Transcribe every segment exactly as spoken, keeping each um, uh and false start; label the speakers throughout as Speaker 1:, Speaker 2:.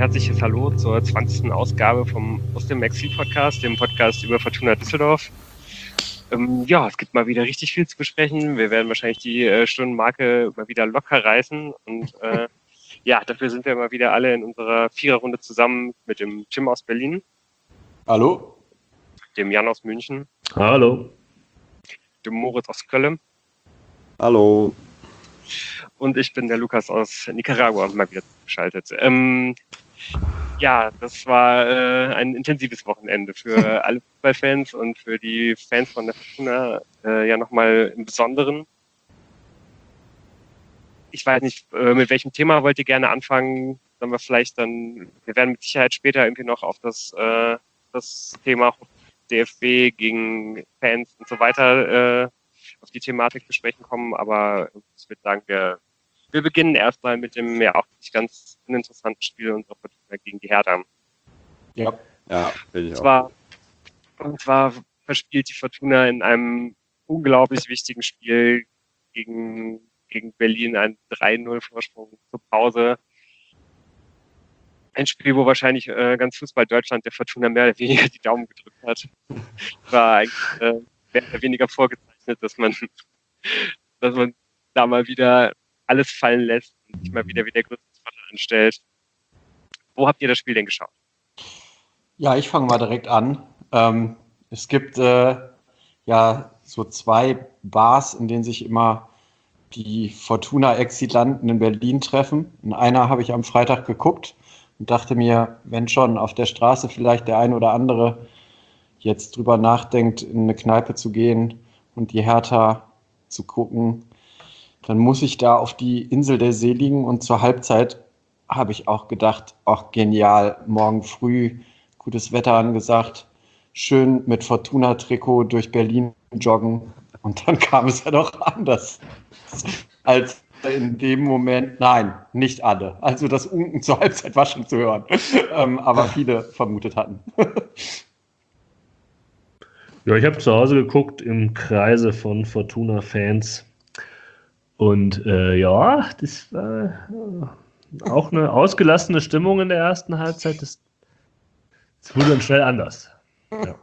Speaker 1: herzliches Hallo zur zwanzigsten Ausgabe vom Aus dem Exil-Podcast, dem Podcast über Fortuna Düsseldorf. Ähm, ja, es gibt mal wieder richtig viel zu besprechen. Wir werden wahrscheinlich die äh, Stundenmarke mal wieder locker reißen. Und äh, ja, dafür sind wir mal wieder alle in unserer Viererrunde zusammen mit dem Tim aus Berlin.
Speaker 2: Hallo.
Speaker 1: Dem Jan aus München.
Speaker 3: Hallo.
Speaker 1: Dem Moritz aus Köln.
Speaker 2: Hallo.
Speaker 1: Und ich bin der Lukas aus Nicaragua mal wieder zugeschaltet. Ähm, ja, das war äh, ein intensives Wochenende für alle Fußballfans und für die Fans von der Fortuna äh, ja nochmal im Besonderen. Ich weiß nicht, äh, mit welchem Thema wollt ihr gerne anfangen? Sollen wir vielleicht dann, wir werden mit Sicherheit später irgendwie noch auf das, äh, das Thema D F B gegen Fans und so weiter äh, auf die Thematik besprechen kommen, aber ich würde sagen, wir, wir beginnen erstmal mit dem ja auch nicht ganz uninteressanten Spiel unserer Fortuna gegen die Hertha.
Speaker 2: Ja, ja, bin ich
Speaker 1: und
Speaker 2: auch.
Speaker 1: zwar, und zwar verspielt die Fortuna in einem unglaublich wichtigen Spiel gegen, gegen Berlin einen drei null Vorsprung zur Pause. Ein Spiel, wo wahrscheinlich äh, ganz Fußball Deutschland der Fortuna mehr oder weniger die Daumen gedrückt hat. War eigentlich äh, mehr oder weniger vorgezeichnet, dass man, dass man da mal wieder alles fallen lässt und sich mal wieder wie der größte Vater anstellt. Wo habt ihr das Spiel denn geschaut?
Speaker 2: Ja, ich fange mal direkt an. Ähm, es gibt äh, ja so zwei Bars, in denen sich immer die Fortuna-Exilanten in Berlin treffen. In einer habe ich am Freitag geguckt und dachte mir, wenn schon auf der Straße vielleicht der ein oder andere jetzt drüber nachdenkt, in eine Kneipe zu gehen und die Hertha zu gucken, dann muss ich da auf die Insel der Seligen und zur Halbzeit habe ich auch gedacht, ach genial, morgen früh, gutes Wetter angesagt, schön mit Fortuna-Trikot durch Berlin joggen und dann kam es ja doch anders als in dem Moment, nein, nicht alle. Also das Unken zur Halbzeit war schon zu hören, ähm, aber viele vermutet hatten.
Speaker 3: Ja, ich habe zu Hause geguckt im Kreise von Fortuna-Fans und äh, ja, das war äh, auch eine ausgelassene Stimmung in der ersten Halbzeit. Das, das wurde dann schnell anders. Ja.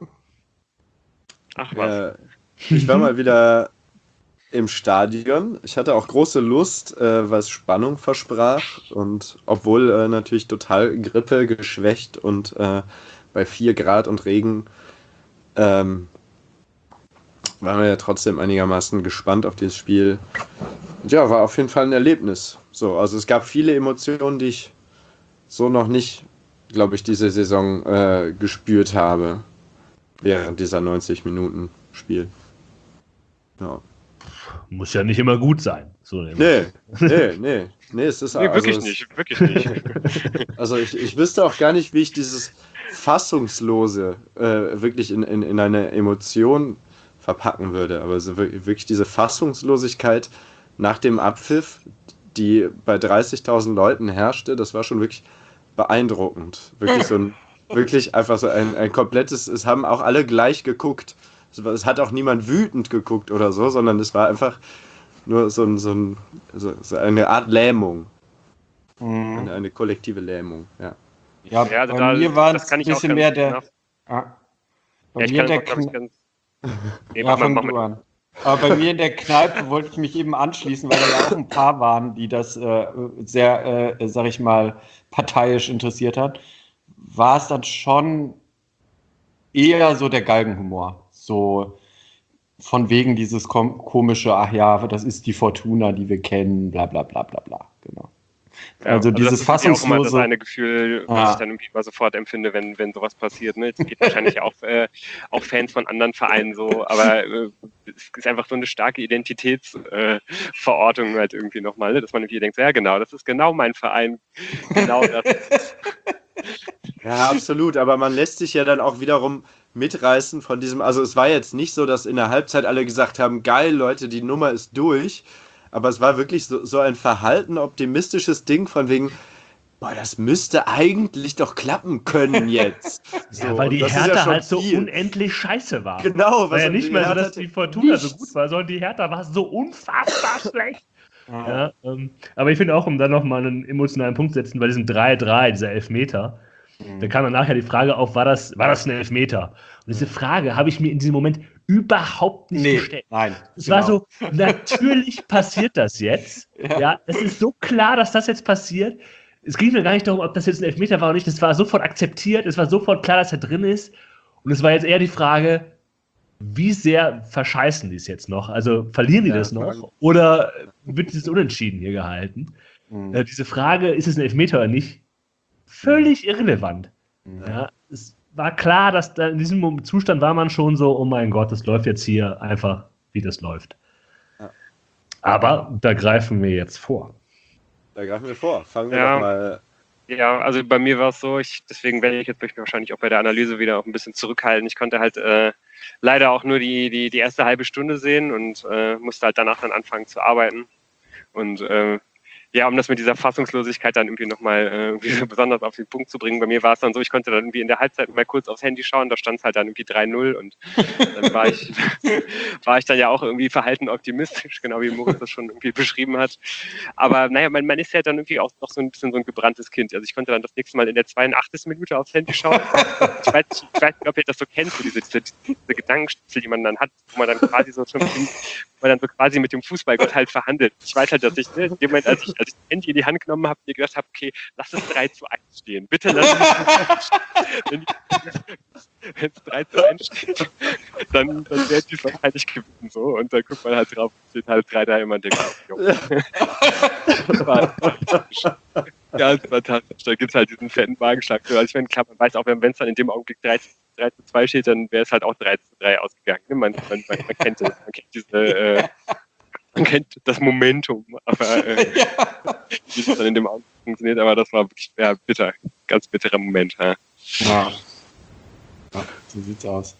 Speaker 1: Ach was.
Speaker 4: Äh, ich war mal wieder im Stadion. Ich hatte auch große Lust, äh, was Spannung versprach und obwohl äh, natürlich total Grippe geschwächt und äh, bei vier Grad und Regen ähm, waren wir ja trotzdem einigermaßen gespannt auf dieses Spiel. Und ja, war auf jeden Fall ein Erlebnis. So, also es gab viele Emotionen, die ich so noch nicht, glaube ich, diese Saison äh, gespürt habe während dieser neunzig Minuten Spiel. Ja.
Speaker 3: Muss ja nicht immer gut sein. So
Speaker 4: nee, nee, nee, nee, es ist
Speaker 1: nee,
Speaker 4: also
Speaker 1: wirklich
Speaker 4: es,
Speaker 1: nicht, wirklich nicht.
Speaker 4: Also ich, ich wüsste auch gar nicht, wie ich dieses Fassungslose äh, wirklich in, in, in eine Emotion verpacken würde. Aber so wirklich diese Fassungslosigkeit nach dem Abpfiff, die bei dreißigtausend Leuten herrschte, das war schon wirklich beeindruckend. Wirklich so ein, wirklich einfach so ein, ein komplettes, es haben auch alle gleich geguckt. Es hat auch niemand wütend geguckt oder so, sondern es war einfach nur so, ein, so, ein, so, so eine Art Lähmung. Mhm. Eine, eine kollektive Lähmung, ja.
Speaker 2: Ja,
Speaker 1: ja
Speaker 2: bei
Speaker 1: da,
Speaker 2: mir war es
Speaker 1: ein
Speaker 2: bisschen mehr der... Ah, bei
Speaker 1: ja,
Speaker 2: mir der
Speaker 1: auch, ich, ganz... nee,
Speaker 2: ja,
Speaker 1: mach
Speaker 2: fang
Speaker 1: mal,
Speaker 2: du an. Aber bei mir in der Kneipe wollte ich mich eben anschließen, weil da ja auch ein paar waren, die das äh, sehr, äh, sag ich mal, parteiisch interessiert hat. War es dann schon eher so der Galgenhumor. So von wegen dieses kom- komische, ach ja, das ist die Fortuna, die wir kennen, bla bla bla bla bla. Genau.
Speaker 1: Ja,
Speaker 2: also, also dieses
Speaker 1: das ist
Speaker 2: fassungslose...
Speaker 1: auch immer das eine Gefühl, was
Speaker 2: ah.
Speaker 1: ich dann irgendwie mal sofort empfinde, wenn, wenn sowas passiert. Ne? Es geht wahrscheinlich auch, äh, auch Fans von anderen Vereinen so, aber äh, es ist einfach so eine starke Identitätsverortung äh, halt irgendwie nochmal, ne? Dass man irgendwie denkt, ja genau, das ist genau mein Verein, genau das.
Speaker 4: Ja, absolut, aber man lässt sich ja dann auch wiederum mitreißen von diesem, also es war jetzt nicht so, dass in der Halbzeit alle gesagt haben, geil Leute, die Nummer ist durch, aber es war wirklich so, so ein verhalten optimistisches Ding von wegen, boah, das müsste eigentlich doch klappen können jetzt.
Speaker 3: So, ja,
Speaker 4: so,
Speaker 3: weil die
Speaker 4: das
Speaker 3: Hertha
Speaker 4: ja
Speaker 3: halt so
Speaker 4: viel.
Speaker 3: unendlich scheiße war.
Speaker 4: Genau.
Speaker 3: War ja nicht mehr so, dass die Fortuna
Speaker 4: nichts.
Speaker 3: so gut war, sondern die Hertha war so unfassbar schlecht. Ja. Ja, ähm, aber ich finde auch, um dann nochmal einen emotionalen Punkt zu setzen, bei diesem drei drei, dieser Elfmeter, mhm. da kam dann nachher die Frage auf, war das, war das ein Elfmeter? Und diese Frage habe ich mir in diesem Moment überhaupt nicht nee, gestellt.
Speaker 2: Nein.
Speaker 3: Es genau. war so, natürlich passiert das jetzt. Ja. ja, es ist so klar, dass das jetzt passiert. Es ging mir gar nicht darum, ob das jetzt ein Elfmeter war oder nicht. Es war sofort akzeptiert, es war sofort klar, dass er drin ist. Und es war jetzt eher die Frage, wie sehr verscheißen die es jetzt noch? Also verlieren die ja, das noch? Oder wird es unentschieden hier gehalten? Mhm. Äh, diese Frage, ist es ein Elfmeter oder nicht, völlig irrelevant. Mhm. Ja, es war klar, dass da in diesem Zustand war man schon so, oh mein Gott, das läuft jetzt hier einfach, wie das läuft. Ja. Aber da greifen wir jetzt vor.
Speaker 4: Da greifen wir vor. Fangen wir
Speaker 1: ja.
Speaker 4: doch mal.
Speaker 1: Ja, also bei mir war es so, ich, deswegen werde ich jetzt mich wahrscheinlich auch bei der Analyse wieder auch ein bisschen zurückhalten. Ich konnte halt äh, leider auch nur die, die, die erste halbe Stunde sehen und äh, musste halt danach dann anfangen zu arbeiten. Und äh, ja, um das mit dieser Fassungslosigkeit dann irgendwie nochmal äh, irgendwie so besonders auf den Punkt zu bringen. Bei mir war es dann so, ich konnte dann irgendwie in der Halbzeit mal kurz aufs Handy schauen, da stand es halt dann irgendwie drei null und dann war ich, war ich dann ja auch irgendwie verhalten optimistisch, genau wie Moritz das schon irgendwie beschrieben hat. Aber naja, man, man ist ja dann irgendwie auch noch so ein bisschen so ein gebranntes Kind. Also ich konnte dann das nächste Mal in der zweiundachtzigsten Minute aufs Handy schauen. Ich weiß, ich weiß nicht, ob ihr das so kennt, so diese, diese, diese Gedankenstütze, die man dann hat, wo man dann quasi so schon wo man dann so quasi mit dem Fußballgott halt verhandelt. Ich weiß halt, dass ich ne, in dem Moment, als ich, als ich das Handy in die Hand genommen habe, mir gedacht habe, okay, lass es drei zu eins stehen. Bitte lass es wenn es drei zu eins steht, dann, dann wäre die wahrscheinlich gewinnen. So. Und dann guckt man halt drauf, steht halt drei drei immer und denkt, oh, das war fantastisch. Ganz fantastisch. Da gibt es halt diesen fetten Magenschlag. Also ich meine, klar, man weiß auch, wenn es dann in dem Augenblick drei zu zwei steht, dann wäre es halt auch drei zu drei ausgegangen. Man, man, man, man kennt das, man kennt diese, äh, man kennt das Momentum, aber äh, ja. wie es dann in dem Augenblick funktioniert, aber das war wirklich ja, bitter, ganz bitterer Moment. Ja.
Speaker 2: Ja. Ja, so sieht's aus.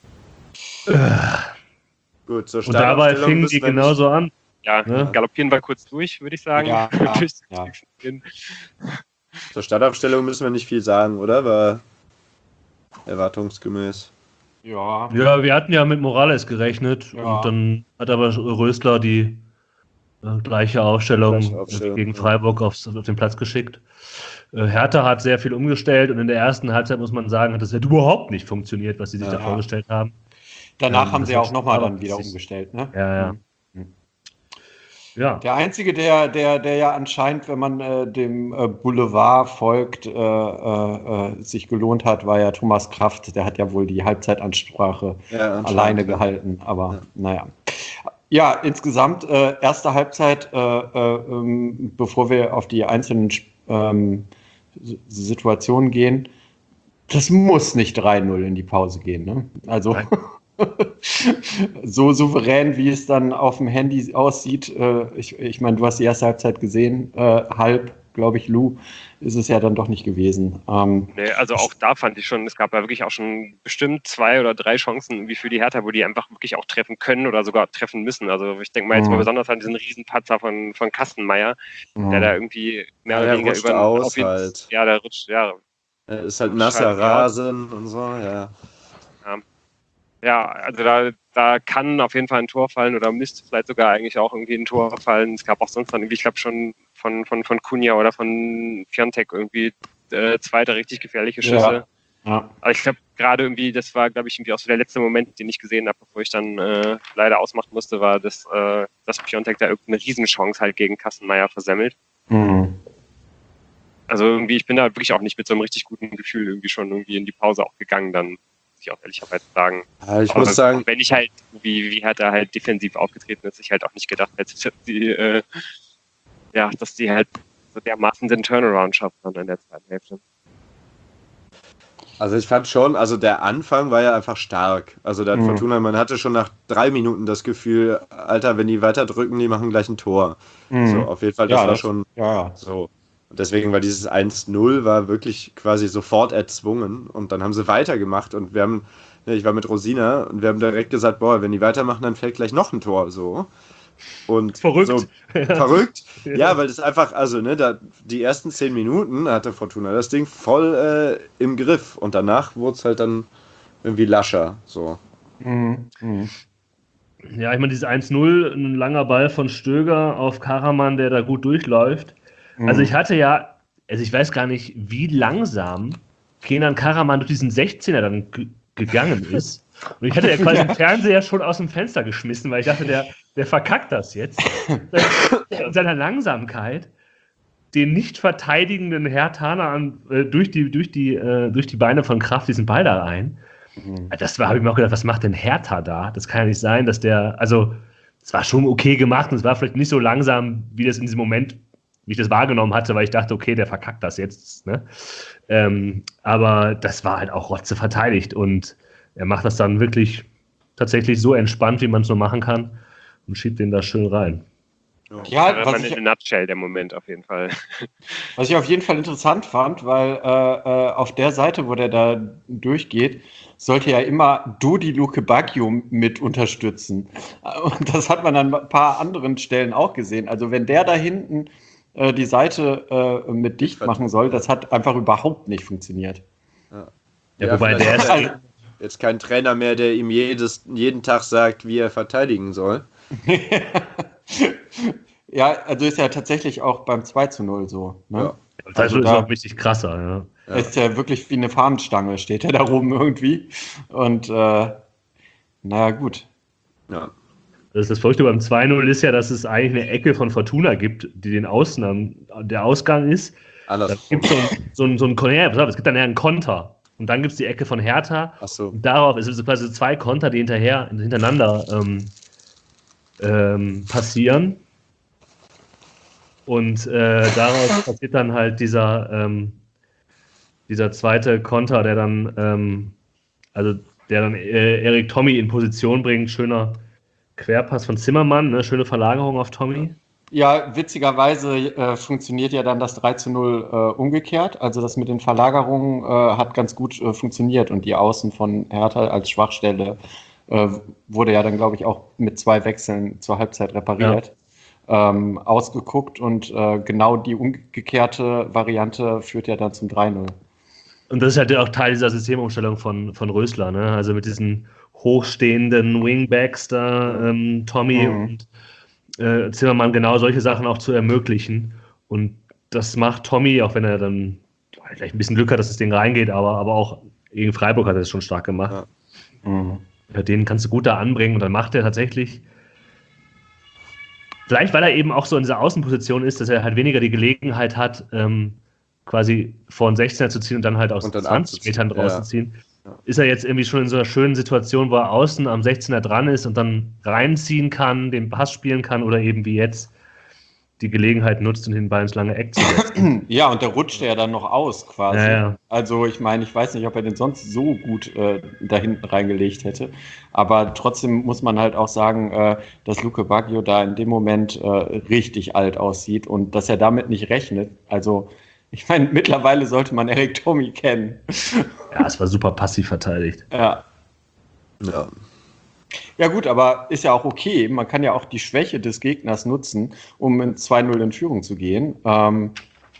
Speaker 4: Gut, so
Speaker 3: und dabei fingen die genauso an.
Speaker 1: Ja, ne? Galoppieren wir kurz durch, würde ich sagen.
Speaker 2: Ja, ja, ja.
Speaker 4: Zur Startaufstellung müssen wir nicht viel sagen, oder? War erwartungsgemäß.
Speaker 2: Ja.
Speaker 3: Ja, wir hatten ja mit Morales gerechnet ja. und dann hat aber Rösler die äh, gleiche Aufstellung, gleiche Aufstellung gegen Freiburg ja. aufs, auf den Platz geschickt. Äh, Hertha hat sehr viel umgestellt und in der ersten Halbzeit, muss man sagen, hat das überhaupt nicht funktioniert, was sie sich ja. da vorgestellt haben.
Speaker 2: Danach ähm, haben sie auch nochmal dann wieder umgestellt, ne?
Speaker 3: Ja, ja. Mhm. Ja.
Speaker 2: Der Einzige, der, der, der ja anscheinend, wenn man äh, dem äh, Boulevard folgt, äh, äh, sich gelohnt hat, war ja Thomas Kraft. Der hat ja wohl die Halbzeitansprache ja, alleine gehalten. Aber ja. naja. Ja, insgesamt äh, erste Halbzeit, äh, äh, ähm, bevor wir auf die einzelnen ähm, Situationen gehen, das muss nicht drei null in die Pause gehen. Ne? Also so souverän, wie es dann auf dem Handy aussieht. Äh, ich ich meine, du hast die erste Halbzeit gesehen, äh, halb, glaube ich, Lou, ist es ja dann doch nicht gewesen. Ähm,
Speaker 1: nee, also auch da fand ich schon, es gab ja wirklich auch schon bestimmt zwei oder drei Chancen irgendwie für die Hertha, wo die einfach wirklich auch treffen können oder sogar treffen müssen. Also ich denke mal jetzt mal besonders an diesen Riesenpatzer von, von Kastenmeier, mhm. der da irgendwie mehr oder
Speaker 4: ja,
Speaker 1: weniger über
Speaker 4: aus
Speaker 1: auf ihn,
Speaker 4: halt.
Speaker 1: Ja, der rutscht, ja.
Speaker 4: Er ist halt nasser halt, Rasen ja. und so, ja.
Speaker 1: Ja. Ja, also da, da kann auf jeden Fall ein Tor fallen oder müsste vielleicht sogar eigentlich auch irgendwie ein Tor fallen. Es gab auch sonst dann irgendwie, ich glaube schon von, von, von Cunha oder von Piontek irgendwie äh, zweite richtig gefährliche Schüsse. Ja. Ja. Aber ich glaube gerade irgendwie, das war glaube ich irgendwie auch so der letzte Moment, den ich gesehen habe, bevor ich dann äh, leider ausmachen musste, war, dass, äh, dass Piontek da irgendeine Riesenchance halt gegen Kastenmeier versemmelt.
Speaker 2: Mhm.
Speaker 1: Also irgendwie, ich bin da wirklich auch nicht mit so einem richtig guten Gefühl irgendwie schon irgendwie in die Pause auch gegangen dann. Ich auch ehrlicherweise sagen.
Speaker 4: Ja, ich
Speaker 1: aber
Speaker 4: muss sagen,
Speaker 1: wenn ich halt, wie, wie hat er halt defensiv aufgetreten ist, ich halt auch nicht gedacht hätte, dass die, äh, ja, dass die halt so dermaßen den Turnaround schaffen dann in der zweiten Hälfte.
Speaker 4: Also ich fand schon, also der Anfang war ja einfach stark. Also der mhm. Fortuna, man hatte schon nach drei Minuten das Gefühl, Alter, wenn die weiter drücken, die machen gleich ein Tor. Mhm. So, auf jeden Fall, das
Speaker 2: ja,
Speaker 4: war
Speaker 2: das,
Speaker 4: schon
Speaker 2: ja.
Speaker 4: so. Und deswegen war dieses eins null war wirklich quasi sofort erzwungen und dann haben sie weitergemacht und wir haben, ich war mit Rosina und wir haben direkt gesagt, boah, wenn die weitermachen, dann fällt gleich noch ein Tor, so. Und
Speaker 3: verrückt.
Speaker 4: So, verrückt, ja. ja, weil das einfach, also ne, da, die ersten zehn Minuten hatte Fortuna das Ding voll äh, im Griff und danach wurde es halt dann irgendwie lascher, so.
Speaker 2: Mhm. Mhm.
Speaker 3: Ja, ich meine, dieses eins null, ein langer Ball von Stöger auf Karaman, der da gut durchläuft. Mhm. Also ich hatte ja, also ich weiß gar nicht, wie langsam Kenan Karaman durch diesen sechzehner dann g- gegangen ist. Und ich hatte ja quasi den Fernseher schon aus dem Fenster geschmissen, weil ich dachte, der, der verkackt das jetzt. In seiner Langsamkeit den nicht verteidigenden Herthaner an, äh, durch, die, durch, die, äh, durch die Beine von Kraft diesen Ball da rein. Mhm. Das war, habe ich mir auch gedacht, was macht denn Hertha da? Das kann ja nicht sein, dass der, also es war schon okay gemacht und es war vielleicht nicht so langsam, wie das in diesem Moment, wie ich das wahrgenommen hatte, weil ich dachte, okay, der verkackt das jetzt. Ne? Ähm, aber das war halt auch rotze verteidigt und er macht das dann wirklich tatsächlich so entspannt, wie man es nur machen kann und schiebt den da schön rein.
Speaker 1: Ja, ja, was ich, in a nutshell der Moment auf jeden Fall.
Speaker 2: Was ich auf jeden Fall interessant fand, weil äh, auf der Seite, wo der da durchgeht, sollte ja immer Dodi Luke Bacchio mit unterstützen. Und das hat man an ein paar anderen Stellen auch gesehen. Also wenn der da hinten äh, die Seite äh, mit dicht machen soll, das hat einfach überhaupt nicht funktioniert.
Speaker 4: Ja,
Speaker 3: ja, wobei der ist
Speaker 4: also, jetzt kein Trainer mehr, der ihm jedes, jeden Tag sagt, wie er verteidigen soll.
Speaker 2: Ja, also ist ja tatsächlich auch beim zwei zu null so. Ne?
Speaker 3: Ja. Das also ist da, auch richtig krasser.
Speaker 2: Ja. Ist ja wirklich wie eine Fahnenstange, steht er da oben irgendwie. Und äh, naja, gut.
Speaker 4: Ja.
Speaker 3: Das, ist das Verrückte beim zwei null ist ja, dass es eigentlich eine Ecke von Fortuna gibt, die den Außen der Ausgang ist.
Speaker 4: Alles.
Speaker 3: Da gibt so es so ein, so ein, ja, es gibt dann ja einen Konter. Und dann gibt es die Ecke von Hertha.
Speaker 4: Ach so.
Speaker 3: Und darauf ist es quasi zwei Konter, die hinterher, hintereinander ähm, ähm, passieren. Und äh, daraus passiert dann halt dieser, ähm, dieser zweite Konter, der dann, ähm, also der dann äh, Erik Tommy in Position bringt. Schöner Querpass von Zimmermann, ne? Schöne Verlagerung auf Tommy.
Speaker 2: Ja, witzigerweise äh, funktioniert ja dann das drei zu null äh, umgekehrt. Also das mit den Verlagerungen äh, hat ganz gut äh, funktioniert und die Außen von Hertha als Schwachstelle äh, wurde ja dann, glaube ich, auch mit zwei Wechseln zur Halbzeit repariert. Ja. Ähm, ausgeguckt und äh, genau die umgekehrte Variante führt ja dann zum drei null.
Speaker 3: Und das ist halt auch Teil dieser Systemumstellung von, von Rösler, ne? Also mit diesen hochstehenden Wingbacks da, ähm, Tommy mhm. und äh, Zimmermann, genau solche Sachen auch zu ermöglichen. Und das macht Tommy, auch wenn er dann vielleicht ein bisschen Glück hat, dass das Ding reingeht, aber, aber auch gegen Freiburg hat er das schon stark gemacht. Ja. Mhm. Ja, den kannst du gut da anbringen und dann macht er tatsächlich. Vielleicht, weil er eben auch so in dieser Außenposition ist, dass er halt weniger die Gelegenheit hat, ähm, quasi vor den sechzehner zu ziehen und dann halt aus dann zwanzig Metern draußen ja. zu ziehen, ja. ist er jetzt irgendwie schon in so einer schönen Situation, wo er außen am sechzehner dran ist und dann reinziehen kann, den Pass spielen kann oder eben wie jetzt die Gelegenheit nutzt und den Ball ins lange Eck zu setzen.
Speaker 2: Ja, und der rutscht ja dann noch aus quasi.
Speaker 3: Ja, ja.
Speaker 2: Also ich meine, ich weiß nicht, ob er den sonst so gut äh, da hinten reingelegt hätte. Aber trotzdem muss man halt auch sagen, äh, dass Luke Bacchio da in dem Moment äh, richtig alt aussieht und dass er damit nicht rechnet. Also ich meine, mittlerweile sollte man Erik Tommy kennen.
Speaker 3: Ja, es war super passiv verteidigt.
Speaker 2: Ja.
Speaker 4: Ja.
Speaker 2: Ja gut, aber ist ja auch okay. Man kann ja auch die Schwäche des Gegners nutzen, um in zwei null in Führung zu gehen. Ähm,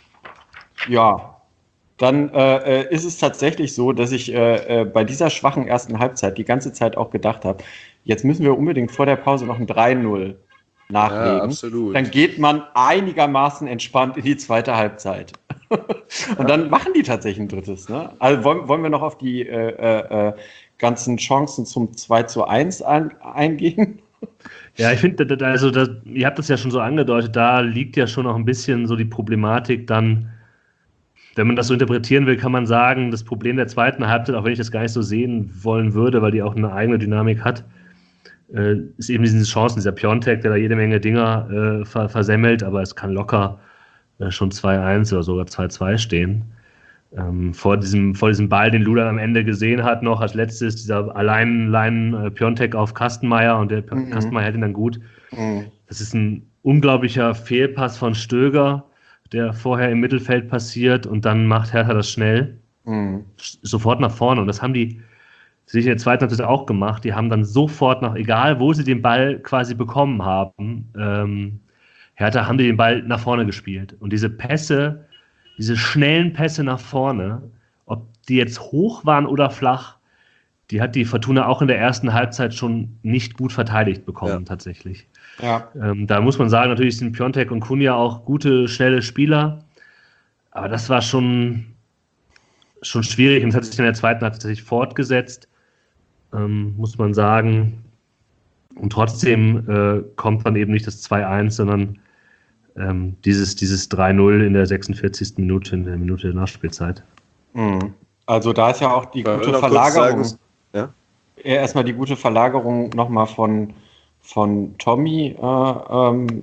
Speaker 2: ja, dann äh, ist es tatsächlich so, dass ich äh, bei dieser schwachen ersten Halbzeit die ganze Zeit auch gedacht habe, jetzt müssen wir unbedingt vor der Pause noch ein drei null nachlegen.
Speaker 4: Ja, absolut.
Speaker 2: Dann geht man einigermaßen entspannt in die zweite Halbzeit. Und ja. dann machen die tatsächlich ein drittes. Ne? Also wollen, wollen wir noch auf die äh, äh, ganzen Chancen zum zwei zu eins ein, eingehen?
Speaker 3: Ja, ich finde, also das, ihr habt das ja schon so angedeutet, da liegt ja schon noch ein bisschen so die Problematik dann, wenn man das so interpretieren will, kann man sagen, das Problem der zweiten Halbzeit, auch wenn ich das gar nicht so sehen wollen würde, weil die auch eine eigene Dynamik hat, äh, ist eben diese Chancen, dieser Piontek, der da jede Menge Dinger äh, ver- versemmelt, aber es kann locker äh, schon zwei eins oder sogar zwei zwei stehen. Ähm, vor, diesem, vor diesem Ball, den Ludan am Ende gesehen hat, noch als letztes, dieser allein äh, Piontek auf Kastenmeier und der mhm. Kastenmeier hält ihn dann gut. Mhm. Das ist ein unglaublicher Fehlpass von Stöger, der vorher im Mittelfeld passiert und dann macht Hertha das schnell. Mhm. Sofort nach vorne. Und das haben die sich in der zweiten Halbzeit auch gemacht. Die haben dann sofort nach, egal wo sie den Ball quasi bekommen haben, ähm, Hertha haben die den Ball nach vorne gespielt. Und diese Pässe, diese schnellen Pässe nach vorne, ob die jetzt hoch waren oder flach, die hat die Fortuna auch in der ersten Halbzeit schon nicht gut verteidigt bekommen, ja. tatsächlich.
Speaker 2: Ja.
Speaker 3: Ähm, da muss man sagen, natürlich sind Piontek und Kunja auch gute, schnelle Spieler, aber das war schon, schon schwierig und es hat sich in der zweiten Halbzeit tatsächlich fortgesetzt, ähm, muss man sagen. Und trotzdem äh, kommt dann eben nicht das zwei eins, sondern ähm, dieses, dieses drei null in der sechsundvierzigsten Minute, in der Minute der Nachspielzeit.
Speaker 2: Mhm. Also da ist ja auch die
Speaker 4: Wollen
Speaker 2: gute
Speaker 4: wir noch kurz
Speaker 2: Verlagerung.
Speaker 4: sagen, ja?
Speaker 2: Erstmal die gute Verlagerung nochmal von, von Tommy. Äh, ähm,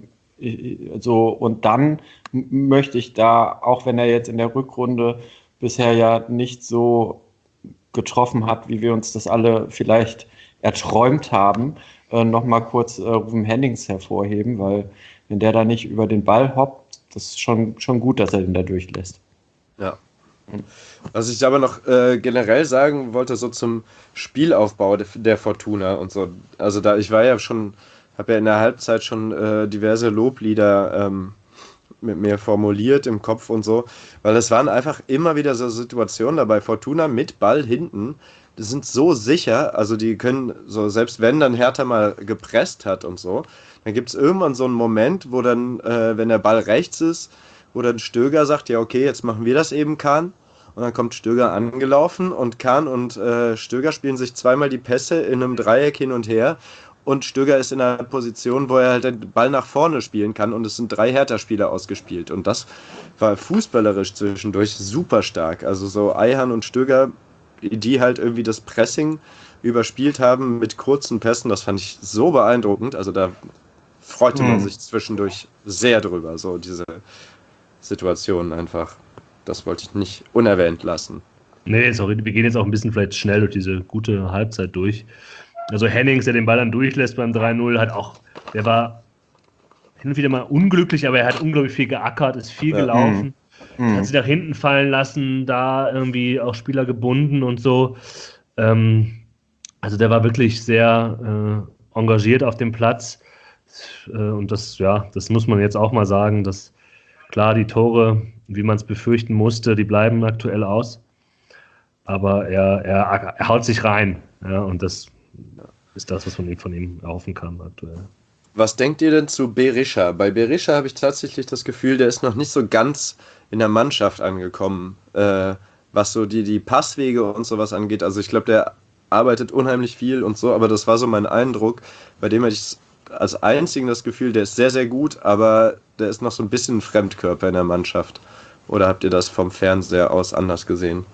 Speaker 2: so, und dann m- möchte ich da, auch wenn er jetzt in der Rückrunde bisher ja nicht so getroffen hat, wie wir uns das alle vielleicht erträumt haben, äh, nochmal kurz äh, Ruven Hennings hervorheben, weil wenn der da nicht über den Ball hoppt, das ist schon, schon gut, dass er den da durchlässt.
Speaker 4: Ja. Was ich aber noch äh, generell sagen wollte, so zum Spielaufbau de, der Fortuna und so. Also da, ich war ja schon, habe ja in der Halbzeit schon äh, diverse Loblieder ähm, mit mir formuliert im Kopf und so, weil es waren einfach immer wieder so Situationen dabei. Fortuna mit Ball hinten, die sind so sicher, also die können so, selbst wenn dann Hertha mal gepresst hat und so, dann gibt es irgendwann so einen Moment, wo dann, äh, wenn der Ball rechts ist, wo dann Stöger sagt, ja okay, jetzt machen wir das eben, Kahn. Und dann kommt Stöger angelaufen und Kahn und äh, Stöger spielen sich zweimal die Pässe in einem Dreieck hin und her. Und Stöger ist in einer Position, wo er halt den Ball nach vorne spielen kann und es sind drei Hertha-Spieler ausgespielt. Und das war fußballerisch zwischendurch super stark. Also so Eihan und Stöger, die halt irgendwie das Pressing überspielt haben mit kurzen Pässen, das fand ich so beeindruckend. Also da freute man
Speaker 2: Mhm.
Speaker 4: sich zwischendurch sehr drüber, so diese Situationen einfach. Das wollte ich nicht unerwähnt lassen.
Speaker 3: Nee, sorry, wir gehen jetzt auch ein bisschen vielleicht schnell durch diese gute Halbzeit durch. Also Hennings, der den Ball dann durchlässt beim drei null, hat auch, der war hin und wieder mal unglücklich, aber er hat unglaublich viel geackert, ist viel
Speaker 4: Ja.
Speaker 3: gelaufen,
Speaker 2: Mhm.
Speaker 3: hat sich nach hinten fallen lassen, da irgendwie auch Spieler gebunden und so. Ähm, also der war wirklich sehr äh, engagiert auf dem Platz. Äh, und das, ja, das muss man jetzt auch mal sagen, dass klar, die Tore, wie man es befürchten musste, die bleiben aktuell aus. Aber er, er, er haut sich rein. Ja, und das ist das, was man ihm von ihm erhoffen kann aktuell.
Speaker 4: Was denkt ihr denn zu Berisha? Bei Berisha habe ich tatsächlich das Gefühl, der ist noch nicht so ganz in der Mannschaft angekommen, äh, was so die, die Passwege und sowas angeht. Also ich glaube, der arbeitet unheimlich viel und so, aber das war so mein Eindruck. Bei dem hatte ich als einzigen das Gefühl, der ist sehr, sehr gut, aber der ist noch so ein bisschen ein Fremdkörper in der Mannschaft. Oder habt ihr das vom Fernseher aus anders gesehen?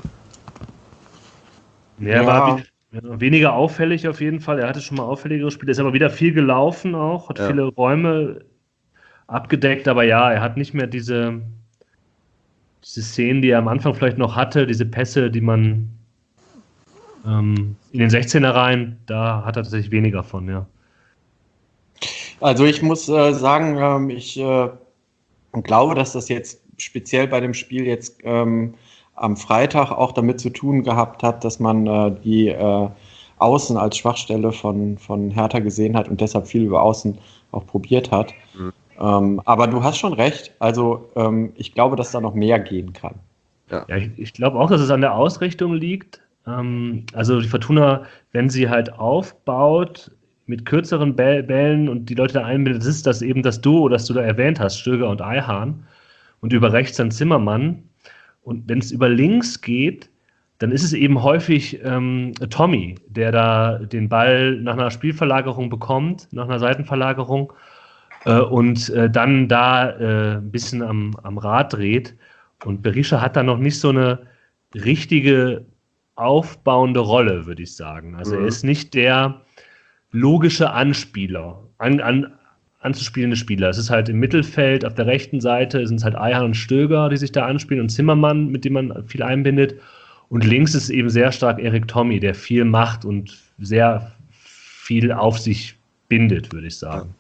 Speaker 3: Ja, er
Speaker 2: Ja.
Speaker 3: war wie, ja, weniger auffällig auf jeden Fall. Er hatte schon mal auffälligere Spiele, ist aber wieder viel gelaufen auch, hat
Speaker 4: Ja.
Speaker 3: viele Räume abgedeckt, aber ja, er hat nicht mehr diese, diese Szenen, die er am Anfang vielleicht noch hatte, diese Pässe, die man ähm, in den sechzehner rein, da hat er tatsächlich weniger von, ja.
Speaker 2: Also ich muss äh, sagen, ähm, ich äh, glaube, dass das jetzt speziell bei dem Spiel jetzt ähm, am Freitag auch damit zu tun gehabt hat, dass man äh, die äh, Außen als Schwachstelle von, von Hertha gesehen hat und deshalb viel über Außen auch probiert hat.
Speaker 4: Mhm.
Speaker 2: Ähm, aber du hast schon recht. Also ähm, ich glaube, dass da noch mehr gehen kann.
Speaker 3: Ja, ich, ich glaube auch, dass es an der Ausrichtung liegt. Ähm, also die Fortuna, wenn sie halt aufbaut mit kürzeren Bä- Bällen und die Leute da einbindet, das ist das eben das Duo, das du da erwähnt hast, Stöger und Eihan. Und über rechts dann Zimmermann. Und wenn es über links geht, dann ist es eben häufig ähm, Tommy, der da den Ball nach einer Spielverlagerung bekommt, nach einer Seitenverlagerung äh, und äh, dann da äh, ein bisschen am, am Rad dreht. Und Berisha hat da noch nicht so eine richtige aufbauende Rolle, würde ich sagen. Also
Speaker 4: Mhm.
Speaker 3: er ist nicht der logische Anspieler, an, an, anzuspielende Spieler. Es ist halt im Mittelfeld, auf der rechten Seite sind es halt Eihan und Stöger, die sich da anspielen und Zimmermann, mit dem man viel einbindet. Und links ist eben sehr stark Erik Tommy, der viel macht und sehr viel auf sich bindet, würde ich sagen.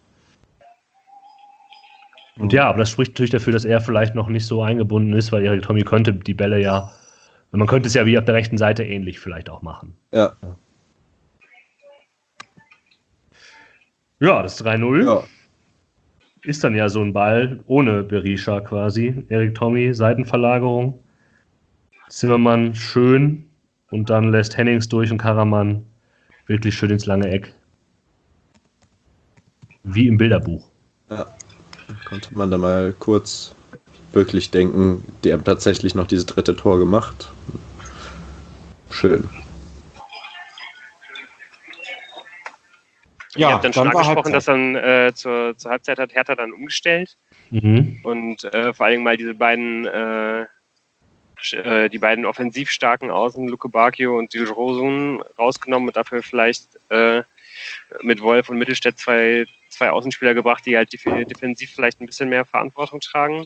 Speaker 3: Und ja, aber das spricht natürlich dafür, dass er vielleicht noch nicht so eingebunden ist, weil Erik Tommy könnte die Bälle ja, man könnte es ja wie auf der rechten Seite ähnlich vielleicht auch machen.
Speaker 4: Ja.
Speaker 3: Ja, das drei null
Speaker 4: Ja.
Speaker 3: ist dann ja so ein Ball ohne Berisha quasi. Erik Tommy, Seitenverlagerung. Zimmermann schön und dann lässt Hennings durch und Karaman wirklich schön ins lange Eck. Wie im Bilderbuch.
Speaker 4: Ja, konnte man da mal kurz wirklich denken, die haben tatsächlich noch dieses dritte Tor gemacht. Schön.
Speaker 1: Ja, ihr habt dann schon
Speaker 2: dann war
Speaker 1: angesprochen,
Speaker 2: Halbzeit.
Speaker 1: dass dann äh, zur, zur Halbzeit hat Hertha dann umgestellt
Speaker 3: Mhm.
Speaker 1: und äh, vor allem mal diese beiden äh, sch- äh, die beiden offensiv starken Außen, Luke Bacchio und Dilrosun, rausgenommen und dafür vielleicht äh, mit Wolf und Mittelstädt zwei, zwei Außenspieler gebracht, die halt def- defensiv vielleicht ein bisschen mehr Verantwortung tragen.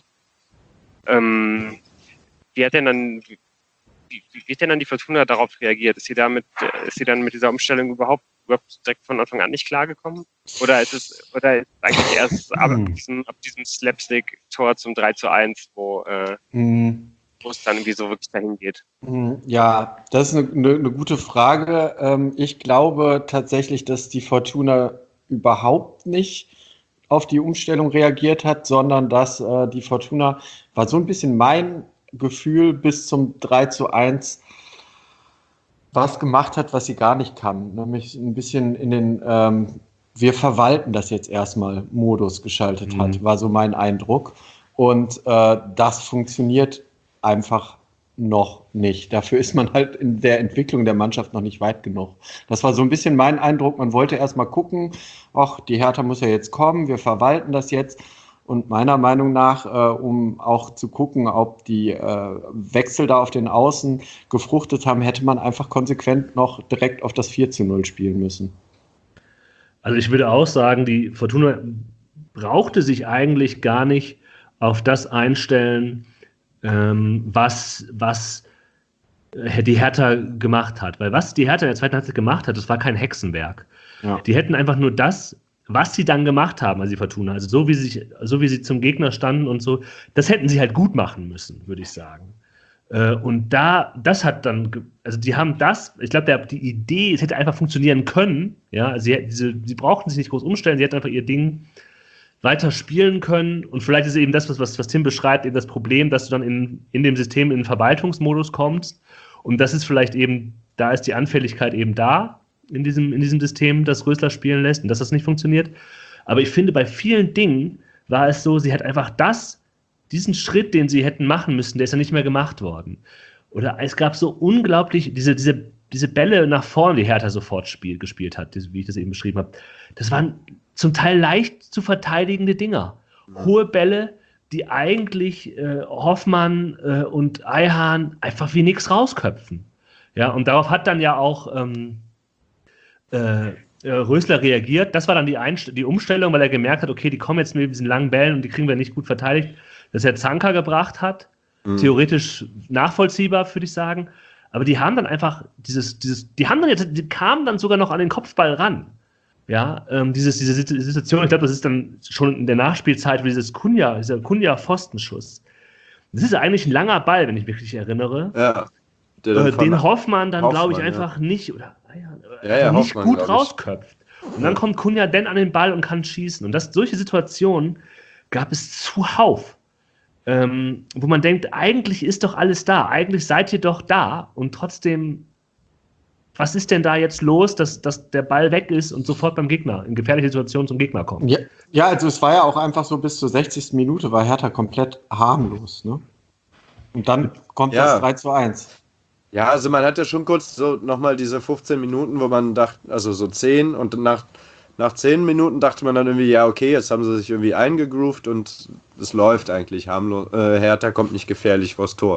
Speaker 1: Ähm, wie hat denn dann, wie, wie wird denn dann die Fortuna darauf reagiert? Ist sie damit, äh, ist sie dann mit dieser Umstellung überhaupt, überhaupt direkt von Anfang an nicht klargekommen? Oder ist es, oder ist es eigentlich erst ab diesem, ab diesem Slapstick-Tor zum drei zu eins, wo, äh,
Speaker 2: Mhm.
Speaker 1: wo es dann irgendwie so wirklich dahin geht?
Speaker 2: Mhm. Ja, das ist eine, eine, eine gute Frage. Ähm, ich glaube tatsächlich, dass die Fortuna überhaupt nicht auf die Umstellung reagiert hat, sondern dass äh, die Fortuna, war so ein bisschen mein Gefühl, bis zum drei zu eins was gemacht hat, was sie gar nicht kann. Nämlich ein bisschen in den ähm, wir verwalten das jetzt erstmal Modus geschaltet
Speaker 3: Mhm.
Speaker 2: hat, war so mein Eindruck. Und äh, das funktioniert einfach noch nicht. Dafür ist man halt in der Entwicklung der Mannschaft noch nicht weit genug. Das war so ein bisschen mein Eindruck. Man wollte erstmal gucken, ach, die Hertha muss ja jetzt kommen, wir verwalten das jetzt. Und meiner Meinung nach, äh, um auch zu gucken, ob die äh, Wechsel da auf den Außen gefruchtet haben, hätte man einfach konsequent noch direkt auf das vier zu null spielen müssen.
Speaker 3: Also ich würde auch sagen, die Fortuna brauchte sich eigentlich gar nicht auf das einstellen, ähm, was, was äh, die Hertha gemacht hat. Weil was die Hertha in der zweiten Halbzeit gemacht hat, das war kein Hexenwerk.
Speaker 2: Ja.
Speaker 3: Die hätten einfach nur das, was sie dann gemacht haben, also die Fortuna, also so wie sie, sich, so wie sie zum Gegner standen und so, das hätten sie halt gut machen müssen, würde ich sagen. Äh, und da, das hat dann, ge- also die haben das, ich glaube, die Idee, es hätte einfach funktionieren können, ja, also sie, sie, sie brauchten sich nicht groß umstellen, sie hätten einfach ihr Ding weiter spielen können und vielleicht ist eben das, was, was, was Tim beschreibt, eben das Problem, dass du dann in, in dem System in den Verwaltungsmodus kommst und das ist vielleicht eben, da ist die Anfälligkeit eben da, in diesem, in diesem System, das Rösler spielen lässt und dass das nicht funktioniert. Aber ich finde, bei vielen Dingen war es so, sie hat einfach das, diesen Schritt, den sie hätten machen müssen, der ist ja nicht mehr gemacht worden. Oder es gab so unglaublich, diese, diese, diese Bälle nach vorne, die Hertha sofort spiel, gespielt hat, wie ich das eben beschrieben habe, das waren zum Teil leicht zu verteidigende Dinger. Hohe Bälle, die eigentlich äh, Hoffmann äh, und Ayhan einfach wie nichts rausköpfen. Ja, und darauf hat dann ja auch ähm, äh, Rösler reagiert. Das war dann die, Einst- die Umstellung, weil er gemerkt hat, okay, die kommen jetzt mit diesen langen Bällen und die kriegen wir nicht gut verteidigt, dass er Zanka gebracht hat.
Speaker 4: Mhm.
Speaker 3: Theoretisch nachvollziehbar, würde ich sagen. Aber die haben dann einfach dieses, dieses, die haben dann jetzt, die kamen dann sogar noch an den Kopfball ran. Ja, ähm, dieses, diese Situation, ich glaube, das ist dann schon in der Nachspielzeit, wo dieses Kunja, dieser Kunja-Pfostenschuss. Das ist eigentlich ein langer Ball, wenn ich mich richtig erinnere.
Speaker 4: Ja. Der dann
Speaker 3: Äh,
Speaker 4: von
Speaker 3: den Hoffmann dann, glaube ich,
Speaker 4: Hoffmann, ja.
Speaker 3: einfach nicht, oder ah ja,
Speaker 4: Ja, ja,
Speaker 3: einfach nicht
Speaker 4: Hoffmann,
Speaker 3: gut
Speaker 4: glaub ich.
Speaker 3: rausköpft. Und dann
Speaker 4: Ja.
Speaker 3: kommt Kunja denn an den Ball und kann schießen. Und das, solche Situationen gab es zuhauf. Ähm, wo man denkt, eigentlich ist doch alles da, eigentlich seid ihr doch da und trotzdem, was ist denn da jetzt los, dass, dass der Ball weg ist und sofort beim Gegner, in gefährliche Situationen zum Gegner kommt?
Speaker 2: Ja, ja, also es war ja auch einfach so, bis zur sechzigsten Minute war Hertha komplett harmlos. Ne? Und dann kommt
Speaker 4: Ja.
Speaker 2: das drei zu eins.
Speaker 4: Ja, also man hatte schon kurz so nochmal diese fünfzehn Minuten, wo man dachte, also so zehn und nach, nach zehn Minuten dachte man dann irgendwie, ja okay, jetzt haben sie sich irgendwie eingegroovt und es läuft eigentlich harmlos. Äh, Hertha kommt nicht gefährlich vors Tor.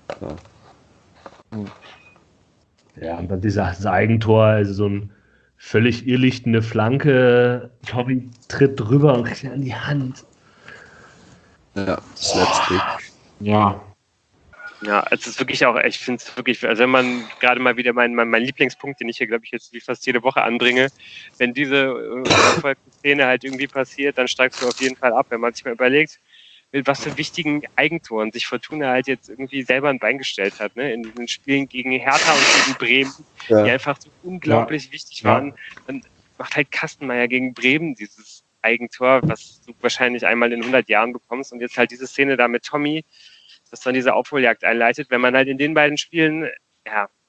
Speaker 3: Ja, und dann dieses Eigentor, also so ein völlig irrlichtende Flanke, Tommy tritt drüber und kriegt ihn an die Hand.
Speaker 4: Ja, Slapstick.
Speaker 2: Ja.
Speaker 1: Ja, also es ist wirklich auch, ich finde es wirklich, also wenn man gerade mal wieder mein, mein, mein Lieblingspunkt, den ich hier, glaube ich, jetzt wie fast jede Woche anbringe, wenn diese äh, erfolgte Szene halt irgendwie passiert, dann steigst du auf jeden Fall ab, wenn man sich mal überlegt, mit was für wichtigen Eigentoren sich Fortuna halt jetzt irgendwie selber ein Bein gestellt hat, ne? In den Spielen gegen Hertha und gegen Bremen,
Speaker 4: Ja.
Speaker 1: die einfach so unglaublich
Speaker 2: Ja.
Speaker 1: wichtig
Speaker 2: Ja.
Speaker 1: waren. Dann macht halt Kastenmeier gegen Bremen dieses Eigentor, was du wahrscheinlich einmal in hundert Jahren bekommst und jetzt halt diese Szene da mit Tommy, dass dann diese Aufholjagd einleitet, wenn man halt in den beiden Spielen, ja,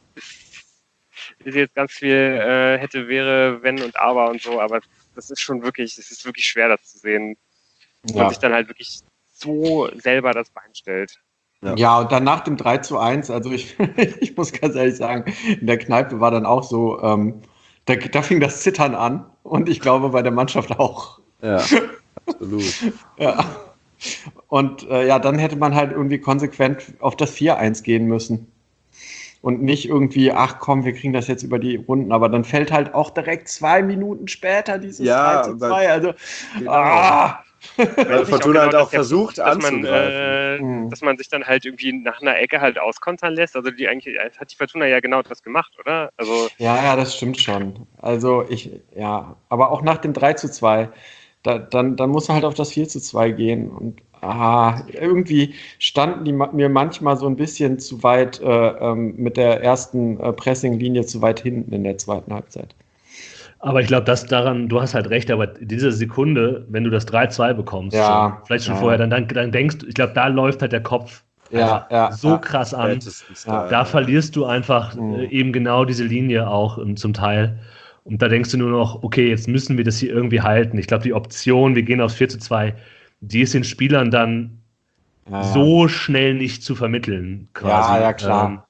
Speaker 1: ist jetzt ganz viel äh, hätte, wäre, wenn und aber und so, aber das ist schon wirklich, es ist wirklich schwer, das zu sehen. Und
Speaker 2: Ja.
Speaker 1: sich dann halt wirklich so selber das Bein stellt.
Speaker 2: Ja. ja, und dann nach dem drei zu eins, also ich, ich muss ganz ehrlich sagen, in der Kneipe war dann auch so, ähm, da, da fing das Zittern an und ich glaube bei der Mannschaft auch.
Speaker 4: Ja, absolut.
Speaker 2: Ja. Und äh, ja, dann hätte man halt irgendwie konsequent auf das vier eins gehen müssen. Und nicht irgendwie, ach komm, wir kriegen das jetzt über die Runden, aber dann fällt halt auch direkt zwei Minuten später dieses
Speaker 4: ja,
Speaker 2: drei zu zwei. Also,
Speaker 4: genau.
Speaker 2: ah!
Speaker 4: Weil Fortuna halt auch versucht
Speaker 1: dass man,
Speaker 4: anzugreifen.
Speaker 1: äh,
Speaker 2: Mhm.
Speaker 1: dass man sich dann halt irgendwie nach einer Ecke halt auskontern lässt. Also die eigentlich hat die Fortuna ja genau das gemacht, oder? Also
Speaker 2: Ja, ja, das stimmt schon. Also ich, ja, aber auch nach dem drei zu zwei, da, dann, dann muss er halt auf das vier zu zwei gehen. Und ah, irgendwie standen die ma- mir manchmal so ein bisschen zu weit äh, ähm, mit der ersten äh, Pressinglinie zu weit hinten in der zweiten Halbzeit.
Speaker 3: Aber ich glaube, dass daran, du hast halt recht, aber in dieser Sekunde, wenn du das drei zwei bekommst,
Speaker 2: Ja,
Speaker 3: schon, vielleicht schon
Speaker 2: ja.
Speaker 3: vorher, dann, dann, dann denkst du, ich glaube, da läuft halt der Kopf
Speaker 2: Ja,
Speaker 3: einfach
Speaker 2: ja,
Speaker 3: so
Speaker 2: ja.
Speaker 3: krass an.
Speaker 4: Spätestens
Speaker 2: Ja.
Speaker 4: da.
Speaker 3: Da verlierst du einfach
Speaker 2: Mhm.
Speaker 3: äh, eben genau diese Linie auch ähm, zum Teil. Und da denkst du nur noch, okay, jetzt müssen wir das hier irgendwie halten. Ich glaube, die Option, wir gehen aufs vier zu zwei, die ist den Spielern dann
Speaker 2: Ja,
Speaker 3: so schnell nicht zu vermitteln, quasi.
Speaker 2: Ja, ja, klar.
Speaker 3: Ähm,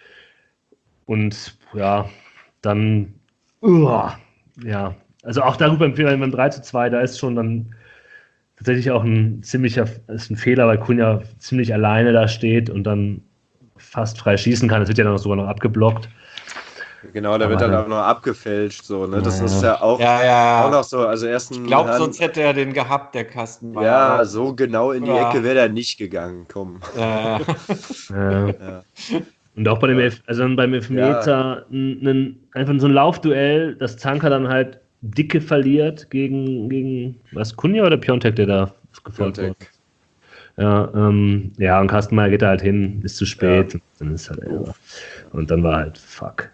Speaker 3: und ja, dann, uah, ja, also auch darüber empfehlen, beim drei zu zwei, da ist schon dann tatsächlich auch ein ziemlicher, ist ein Fehler, weil Cunha ziemlich alleine da steht und dann fast frei schießen kann. Das wird ja dann sogar noch abgeblockt.
Speaker 4: Genau, da
Speaker 3: Aber
Speaker 4: wird dann
Speaker 3: dann-
Speaker 4: auch noch abgefälscht, so, ne? Das
Speaker 3: Ja.
Speaker 4: ist ja auch,
Speaker 2: Ja, ja.
Speaker 4: auch noch so, also erst ein
Speaker 2: Ich glaube,
Speaker 4: Hand-
Speaker 2: sonst hätte er den gehabt, der Kasten.
Speaker 4: ja,
Speaker 2: aber-
Speaker 4: so genau in die
Speaker 2: Ja.
Speaker 4: Ecke wäre der nicht gegangen, komm.
Speaker 2: Ja, ja.
Speaker 3: Ja.
Speaker 4: Ja.
Speaker 3: Und auch bei dem
Speaker 4: Ja.
Speaker 3: Elf, also dann beim Elfmeter n- n- einfach so ein Laufduell, das Zanka dann halt dicke verliert gegen, gegen was, Cunha oder Piontek, der da gefolgt wurde.
Speaker 4: Piontek.
Speaker 3: Ja, ähm, ja, und Kastenmeier geht da halt hin, ist zu spät, dann ist halt Elfer. Und dann war halt fuck.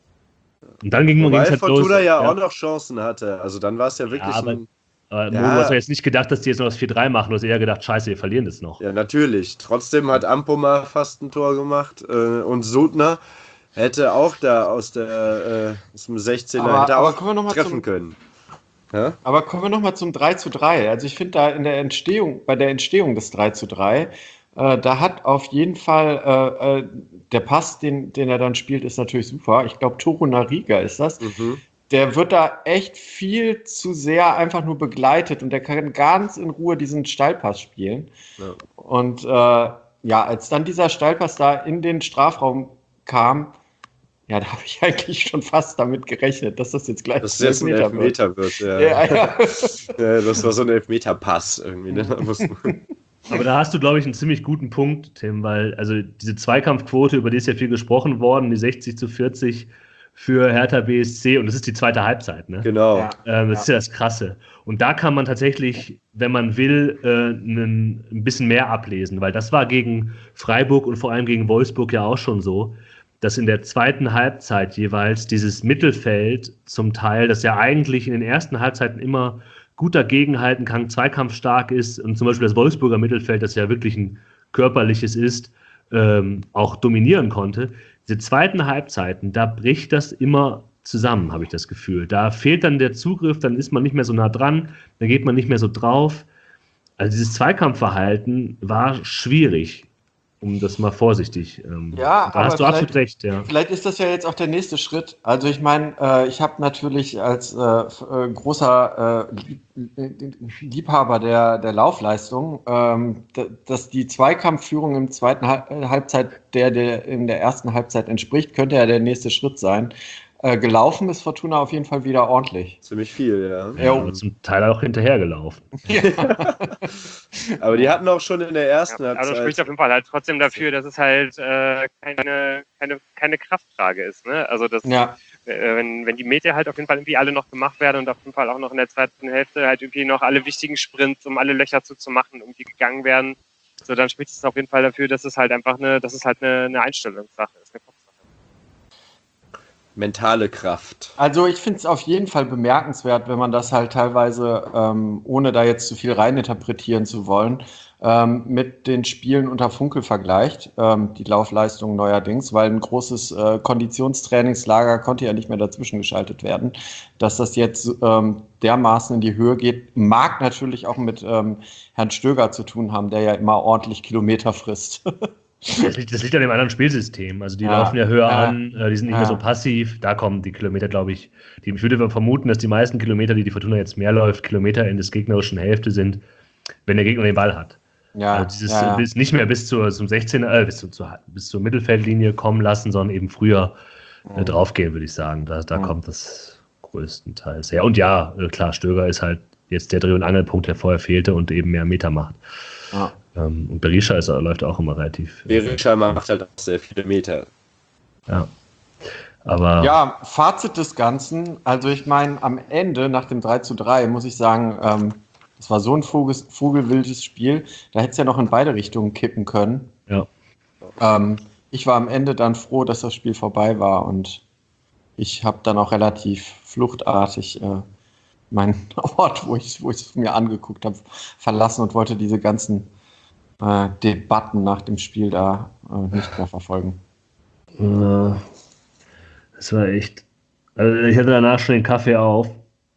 Speaker 3: Und dann ging
Speaker 4: Wobei
Speaker 3: ging's halt
Speaker 4: Fortuna
Speaker 3: los.
Speaker 4: ja auch noch Chancen hatte. Also dann war es ja wirklich
Speaker 3: aber-
Speaker 4: ein,
Speaker 3: Aber
Speaker 4: Ja.
Speaker 3: Mo, du hast ja jetzt nicht gedacht, dass die jetzt noch das vier drei machen, du hast eher gedacht, scheiße, wir verlieren das noch.
Speaker 4: ja natürlich. Trotzdem hat Ampoma fast ein Tor gemacht äh, und Sudner hätte auch da aus der äh, aus dem sechzehner
Speaker 2: Aber-
Speaker 4: hätte
Speaker 2: aber
Speaker 4: auch
Speaker 2: kommen wir noch mal
Speaker 4: treffen
Speaker 2: zum-
Speaker 4: können. Ja?
Speaker 2: Aber kommen wir nochmal zum drei zu drei. Also ich finde da in der Entstehung, bei der Entstehung des drei zu drei, äh, da hat auf jeden Fall äh, äh, der Pass, den, den er dann spielt, ist natürlich super. Ich glaube, Toru Nariga ist das.
Speaker 4: Mhm.
Speaker 2: Der wird da echt viel zu sehr einfach nur begleitet und der kann ganz in Ruhe diesen Steilpass spielen.
Speaker 4: Ja.
Speaker 2: Und äh, ja, als dann dieser Steilpass da in den Strafraum kam, ja, da habe ich eigentlich schon fast damit gerechnet, dass das jetzt gleich
Speaker 4: Dass es jetzt ein Elfmeter wird. Ja.
Speaker 2: Ja, ja.
Speaker 4: Ja, das war so ein Elfmeter-Pass irgendwie. Ne? Da muss man-
Speaker 3: Aber da hast du, glaube ich, einen ziemlich guten Punkt, Tim, weil also diese Zweikampfquote, über die ist ja viel gesprochen worden, die sechzig zu vierzig für Hertha B S C und das ist die zweite Halbzeit, ne?
Speaker 4: Genau.
Speaker 2: Ja.
Speaker 3: Ähm, das ist ja das Krasse. Und da kann man tatsächlich, wenn man will, äh, einen, ein bisschen mehr ablesen, weil das war gegen Freiburg und vor allem gegen Wolfsburg ja auch schon so, dass in der zweiten Halbzeit jeweils dieses Mittelfeld zum Teil, das ja eigentlich in den ersten Halbzeiten immer gut dagegenhalten kann, zweikampfstark ist und zum Beispiel das Wolfsburger Mittelfeld, das ja wirklich ein körperliches ist, ähm, auch dominieren konnte. Diese zweiten Halbzeiten, da bricht das immer zusammen, habe ich das Gefühl. Da fehlt dann der Zugriff, dann ist man nicht mehr so nah dran, dann geht man nicht mehr so drauf. Also dieses Zweikampfverhalten war schwierig, um das mal vorsichtig. Ähm,
Speaker 2: Ja,
Speaker 3: da
Speaker 2: aber
Speaker 3: hast du absolut recht, ja.
Speaker 2: Vielleicht ist das ja jetzt auch der nächste Schritt. Also ich meine, äh, ich habe natürlich als äh, f- äh, großer äh, Lieb Liebhaber der, der Laufleistung, ähm, d- dass die Zweikampfführung im zweiten Hal- Halbzeit der, der in der ersten Halbzeit entspricht, könnte ja der nächste Schritt sein. Äh, gelaufen ist Fortuna auf jeden Fall wieder ordentlich.
Speaker 4: Ziemlich viel, ja.
Speaker 3: Ja,
Speaker 2: Jo.
Speaker 3: aber zum Teil auch hinterhergelaufen.
Speaker 4: Aber die hatten auch schon in der ersten
Speaker 1: Ja, aber das spricht
Speaker 4: Halbzeit.
Speaker 1: auf jeden Fall halt trotzdem dafür, dass es halt äh, keine, keine, keine Kraftfrage ist. Ne? Also das,
Speaker 2: Ja,
Speaker 1: äh, wenn, wenn die Meter halt auf jeden Fall irgendwie alle noch gemacht werden und auf jeden Fall auch noch in der zweiten Hälfte halt irgendwie noch alle wichtigen Sprints, um alle Löcher zuzumachen, irgendwie gegangen werden, so dann spricht es auf jeden Fall dafür, dass es halt einfach eine, dass es halt eine, eine Einstellungssache ist, eine Kopfsache.
Speaker 4: mentale Kraft.
Speaker 2: Also ich finde es auf jeden Fall bemerkenswert, wenn man das halt teilweise, ähm, ohne da jetzt zu viel reininterpretieren zu wollen, ähm, mit den Spielen unter Funkel vergleicht, ähm, die Laufleistung neuerdings, weil ein großes äh, Konditionstrainingslager konnte ja nicht mehr dazwischen geschaltet werden. Dass das jetzt ähm, dermaßen in die Höhe geht, mag natürlich auch mit ähm, Herrn Stöger zu tun haben, der ja immer ordentlich Kilometer frisst.
Speaker 3: Das liegt, das liegt an dem anderen Spielsystem. Also die
Speaker 2: Ja,
Speaker 3: laufen ja höher
Speaker 2: ja,
Speaker 3: an, äh, die sind nicht
Speaker 2: ja.
Speaker 3: mehr so passiv. Da kommen die Kilometer, glaube ich. Die, ich würde vermuten, dass die meisten Kilometer, die die Fortuna jetzt mehr läuft, Kilometer in des gegnerischen Hälfte sind, wenn der Gegner den Ball hat.
Speaker 2: Ja,
Speaker 3: also dieses
Speaker 2: ja, ja.
Speaker 3: Bis, nicht mehr bis zur zum sechzehner, äh, bis, zu, zu, bis zur Mittelfeldlinie kommen lassen, sondern eben früher äh,
Speaker 2: Mhm.
Speaker 3: draufgehen, würde ich sagen. Da, da
Speaker 2: Mhm.
Speaker 3: kommt das größtenteils her. Und ja, äh, klar, Stöger ist halt jetzt der Dreh- und Angelpunkt, der vorher fehlte und eben mehr Meter macht.
Speaker 2: Ja.
Speaker 3: Ähm, und Berisha ist, läuft auch immer relativ. äh,
Speaker 4: Berisha macht halt auch sehr viele Meter.
Speaker 3: Ja. Aber
Speaker 2: Ja, Fazit des Ganzen. Also ich meine, am Ende, nach dem drei zu drei, muss ich sagen, ähm, das war so ein Vogel, vogelwildes Spiel. Da hätte es ja noch in beide Richtungen kippen können.
Speaker 3: ja.
Speaker 2: Ähm, ich war am Ende dann froh, dass das Spiel vorbei war und ich habe dann auch relativ fluchtartig äh, meinen Ort, wo ich wo ich es mir angeguckt habe, verlassen und wollte diese ganzen äh, Debatten nach dem Spiel da äh, nicht mehr verfolgen.
Speaker 3: Äh, Das war echt. Also ich hatte danach schon den Kaffee auf.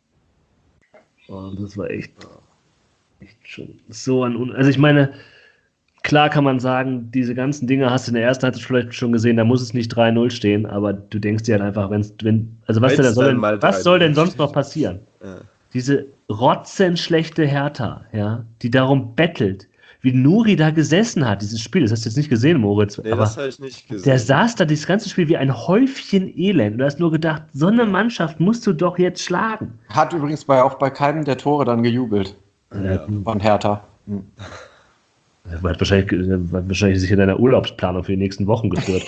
Speaker 3: Und das war echt, echt schon so ein. Un also ich meine, klar kann man sagen, diese ganzen Dinge hast du in der ersten Halbzeit vielleicht schon gesehen, da muss es nicht drei null stehen, aber du denkst dir halt einfach, wenn's, wenn. Also was,
Speaker 4: Wenn's
Speaker 3: denn, soll,
Speaker 4: dann
Speaker 3: denn,
Speaker 4: mal
Speaker 3: was
Speaker 4: drei
Speaker 3: soll denn
Speaker 4: null
Speaker 3: sonst
Speaker 4: steht.
Speaker 3: noch passieren?
Speaker 4: Ja.
Speaker 3: Diese rotzenschlechte Hertha, ja, die darum bettelt, wie Nuri da gesessen hat, dieses Spiel. Das hast du jetzt nicht gesehen, Moritz.
Speaker 4: Nee,
Speaker 3: aber
Speaker 4: das habe ich nicht gesehen.
Speaker 3: der saß da dieses ganze Spiel wie ein Häufchen Elend. Und du hast nur gedacht, so eine Mannschaft musst du doch jetzt schlagen.
Speaker 2: Hat übrigens bei, auch bei keinem der Tore dann gejubelt
Speaker 4: Ja.
Speaker 2: von Hertha. Hm.
Speaker 3: Er hat wahrscheinlich, er hat wahrscheinlich sich in deiner Urlaubsplanung für die nächsten Wochen gestört.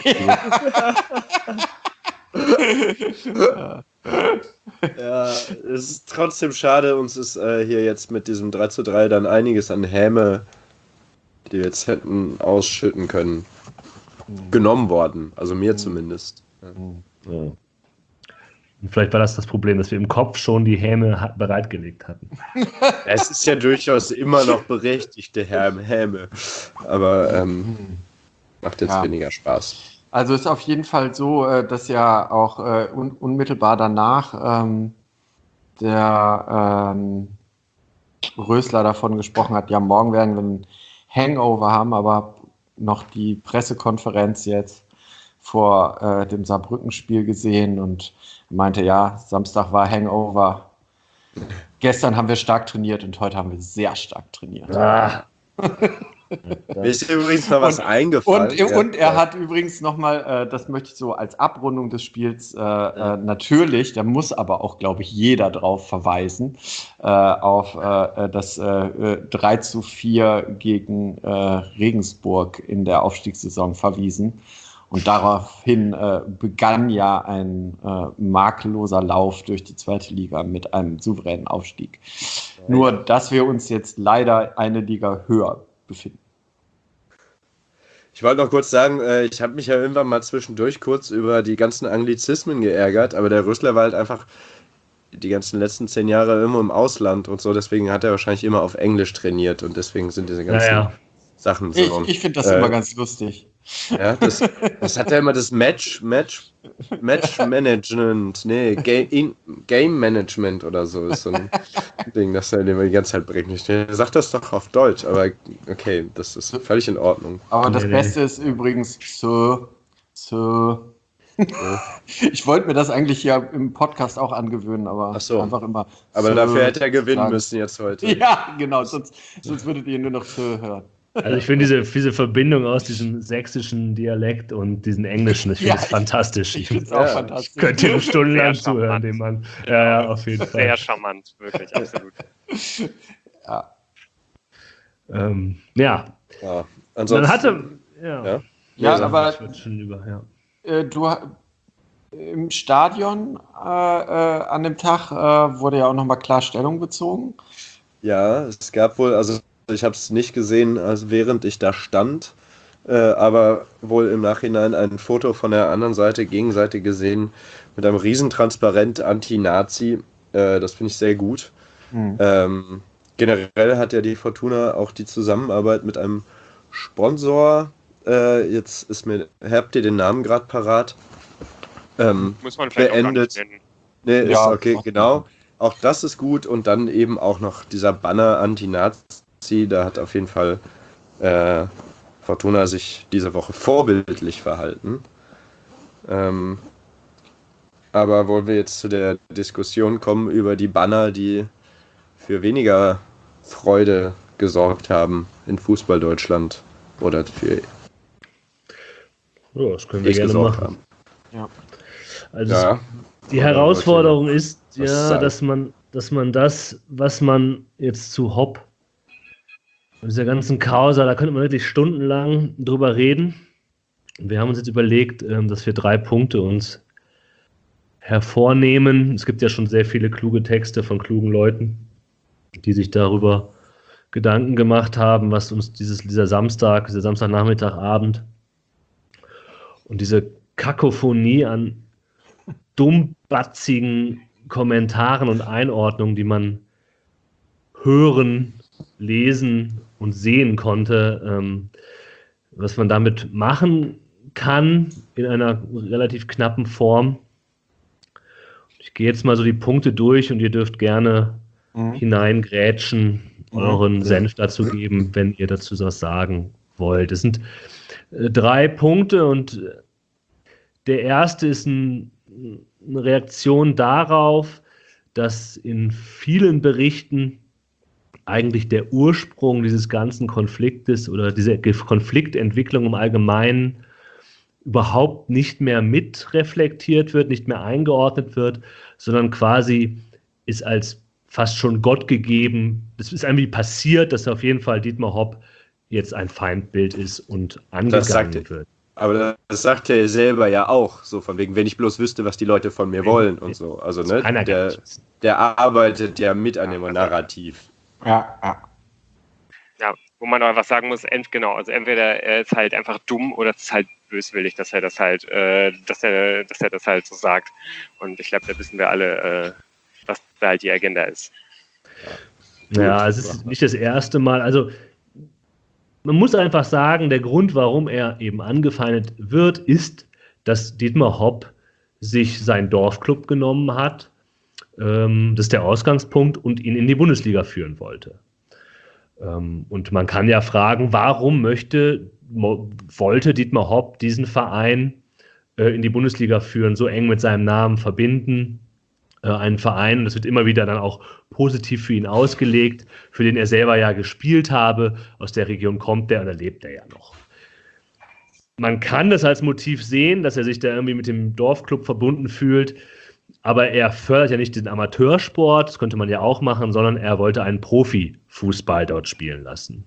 Speaker 4: Ja, es ist trotzdem schade, uns ist äh, hier jetzt mit diesem drei zu drei dann einiges an Häme, die wir jetzt hätten ausschütten können, genommen worden. Also mir zumindest. Ja.
Speaker 3: Ja. Und vielleicht war das das Problem, dass wir im Kopf schon die Häme ha- bereitgelegt hatten.
Speaker 4: Es ist ja durchaus immer noch berechtigte Häme, Häme. aber ähm, macht jetzt
Speaker 2: Ja.
Speaker 4: weniger Spaß.
Speaker 2: Also ist auf jeden Fall so, äh, dass ja auch äh, un unmittelbar danach ähm, der ähm, Rösler davon gesprochen hat, ja, morgen werden wir einen Hangover haben, aber noch die Pressekonferenz jetzt vor äh, dem Saarbrücken-Spiel gesehen und meinte, ja, Samstag war Hangover. Gestern haben wir stark trainiert und heute haben wir sehr stark trainiert.
Speaker 3: Ah.
Speaker 4: Mir ist übrigens noch was eingefallen.
Speaker 2: Und,
Speaker 4: Ja,
Speaker 2: und er
Speaker 4: ja.
Speaker 2: hat übrigens nochmal, äh, das möchte ich so als Abrundung des Spiels, äh, äh, natürlich, da muss aber auch, glaube ich, jeder drauf verweisen, äh, auf äh, das äh, drei zu vier gegen äh, Regensburg in der Aufstiegssaison verwiesen. Und daraufhin äh, begann ja ein äh, makelloser Lauf durch die zweite Liga mit einem souveränen Aufstieg.
Speaker 4: Ja.
Speaker 2: Nur, dass wir uns jetzt leider eine Liga höher befinden.
Speaker 4: Ich wollte noch kurz sagen, äh, ich habe mich ja irgendwann mal zwischendurch kurz über die ganzen Anglizismen geärgert, aber der Rösler war halt einfach die ganzen letzten zehn Jahre immer im Ausland und so, deswegen hat er wahrscheinlich immer auf Englisch trainiert und deswegen sind diese ganzen
Speaker 3: Naja.
Speaker 4: Sachen so.
Speaker 2: Ich, ich finde das
Speaker 4: äh,
Speaker 2: immer ganz lustig.
Speaker 4: Ja, das, das hat ja immer das Match, Match, Match Management, nee, Game, in, Game Management oder so ist so ein Ding, das er immer die ganze Zeit bringt. Ich sag das doch auf Deutsch, aber okay, das ist völlig in Ordnung.
Speaker 2: Aber das
Speaker 3: Nee, nee.
Speaker 2: Beste ist übrigens so, so. Ich wollte mir das eigentlich hier im Podcast auch angewöhnen, aber
Speaker 4: Ach so.
Speaker 2: einfach immer.
Speaker 4: Aber
Speaker 2: so
Speaker 4: dafür hätte er gewinnen
Speaker 2: sagen.
Speaker 4: müssen jetzt heute.
Speaker 2: Ja, genau, sonst, sonst würdet ihr nur noch so hören.
Speaker 3: Also ich finde diese, diese Verbindung aus diesem sächsischen Dialekt und diesem Englischen, ich finde
Speaker 2: Ja,
Speaker 3: es fantastisch.
Speaker 2: Ich
Speaker 3: Ich,
Speaker 2: finde es
Speaker 4: Ja.
Speaker 2: auch fantastisch.
Speaker 3: könnte ihm stundenlang
Speaker 1: Sehr
Speaker 3: zuhören,
Speaker 1: charmant.
Speaker 3: dem Mann. Ja, ja, auf jeden Fall.
Speaker 1: Sehr charmant, wirklich, absolut.
Speaker 2: Ja.
Speaker 3: Ähm, ja.
Speaker 4: Ja,
Speaker 3: Dann
Speaker 4: ansonsten,
Speaker 3: hatte. Ja,
Speaker 4: Ja.
Speaker 2: Ja,
Speaker 4: sag
Speaker 2: aber
Speaker 3: ich würd schon über, ja.
Speaker 2: äh, du ha- im Stadion äh, äh, an dem Tag äh, wurde ja auch nochmal klar Stellung bezogen.
Speaker 4: Ja, es gab wohl, also ich habe es nicht gesehen, also während ich da stand. äh, aber wohl im Nachhinein ein Foto von der anderen Seite, Gegenseite gesehen, mit einem Riesentransparent Anti-Nazi. Äh, das finde ich sehr gut.
Speaker 2: Mhm.
Speaker 4: Ähm, generell hat ja die Fortuna auch die Zusammenarbeit mit einem Sponsor. Äh, jetzt ist mir, habt ihr den Namen gerade parat? Ähm,
Speaker 1: Muss man vielleicht
Speaker 4: beendet.
Speaker 1: auch gar nicht nennen.
Speaker 4: Nee, ist
Speaker 2: Ja,
Speaker 4: okay,
Speaker 2: auch
Speaker 4: genau. Auch das ist gut und dann eben auch noch dieser Banner Anti-Nazi, da hat auf jeden Fall äh, Fortuna sich diese Woche vorbildlich verhalten. Ähm, aber wollen wir jetzt zu der Diskussion kommen über die Banner, die für weniger Freude gesorgt haben in Fußball-Deutschland oder für
Speaker 3: Ja, das können wir
Speaker 4: ich
Speaker 3: gerne
Speaker 4: gesorgt
Speaker 3: machen.
Speaker 2: Ja.
Speaker 3: Also
Speaker 4: Ja.
Speaker 3: es, die Herausforderung ist
Speaker 4: was
Speaker 3: ja,
Speaker 4: sagen?
Speaker 3: dass man, dass man das, was man jetzt zu Hopp und dieser ganzen Causa, da könnte man wirklich stundenlang drüber reden. Wir haben uns jetzt überlegt, ähm, dass wir drei Punkte uns hervornehmen. Es gibt ja schon sehr viele kluge Texte von klugen Leuten, die sich darüber Gedanken gemacht haben, was uns dieses, dieser Samstag, dieser Samstagnachmittag, Abend und diese Kakophonie an dummbatzigen Kommentaren und Einordnungen, die man hören, lesen und sehen konnte, ähm, was man damit machen kann in einer relativ knappen Form. Ich gehe jetzt mal so die Punkte durch und ihr dürft gerne
Speaker 2: Mhm.
Speaker 3: hineingrätschen, euren
Speaker 2: Mhm.
Speaker 3: Senf dazu geben, wenn ihr dazu was sagen wollt. Es sind äh, drei Punkte und der erste ist ein, eine Reaktion darauf, dass in vielen Berichten eigentlich der Ursprung dieses ganzen Konfliktes oder diese Konfliktentwicklung im Allgemeinen überhaupt nicht mehr mitreflektiert wird, nicht mehr eingeordnet wird, sondern quasi ist als fast schon Gott gegeben. Das ist irgendwie passiert, dass auf jeden Fall Dietmar Hopp jetzt ein Feindbild ist und angegangen
Speaker 4: sagt,
Speaker 3: wird.
Speaker 4: Aber das sagt er selber ja auch, so von wegen, wenn ich bloß wüsste, was die Leute von mir wollen und so. Also, ne, der, der arbeitet ja mit an dem Narrativ.
Speaker 2: Ja, ja.
Speaker 1: Ja, wo man aber was sagen muss, ent, genau, also entweder er ist halt einfach dumm oder es ist halt böswillig, dass er das halt, äh, dass er, dass er das halt so sagt. Und ich glaube, da wissen wir alle, äh, was da halt die Agenda ist.
Speaker 3: Ja, es ist nicht das erste Mal. Also man muss einfach sagen, der Grund, warum er eben angefeindet wird, ist, dass Dietmar Hopp sich seinen Dorfclub genommen hat. Ähm, das ist der Ausgangspunkt und ihn in die Bundesliga führen wollte. Ähm, und man kann ja fragen, warum möchte, wollte Dietmar Hopp diesen Verein äh, in die Bundesliga führen, so eng mit seinem Namen verbinden? Äh, einen Verein, das wird immer wieder dann auch positiv für ihn ausgelegt, für den er selber ja gespielt habe, aus der Region kommt er und da lebt er ja noch. Man kann das als Motiv sehen, dass er sich da irgendwie mit dem Dorfclub verbunden fühlt, aber er fördert ja nicht den Amateursport, das könnte man ja auch machen, sondern er wollte einen Profifußball dort spielen lassen.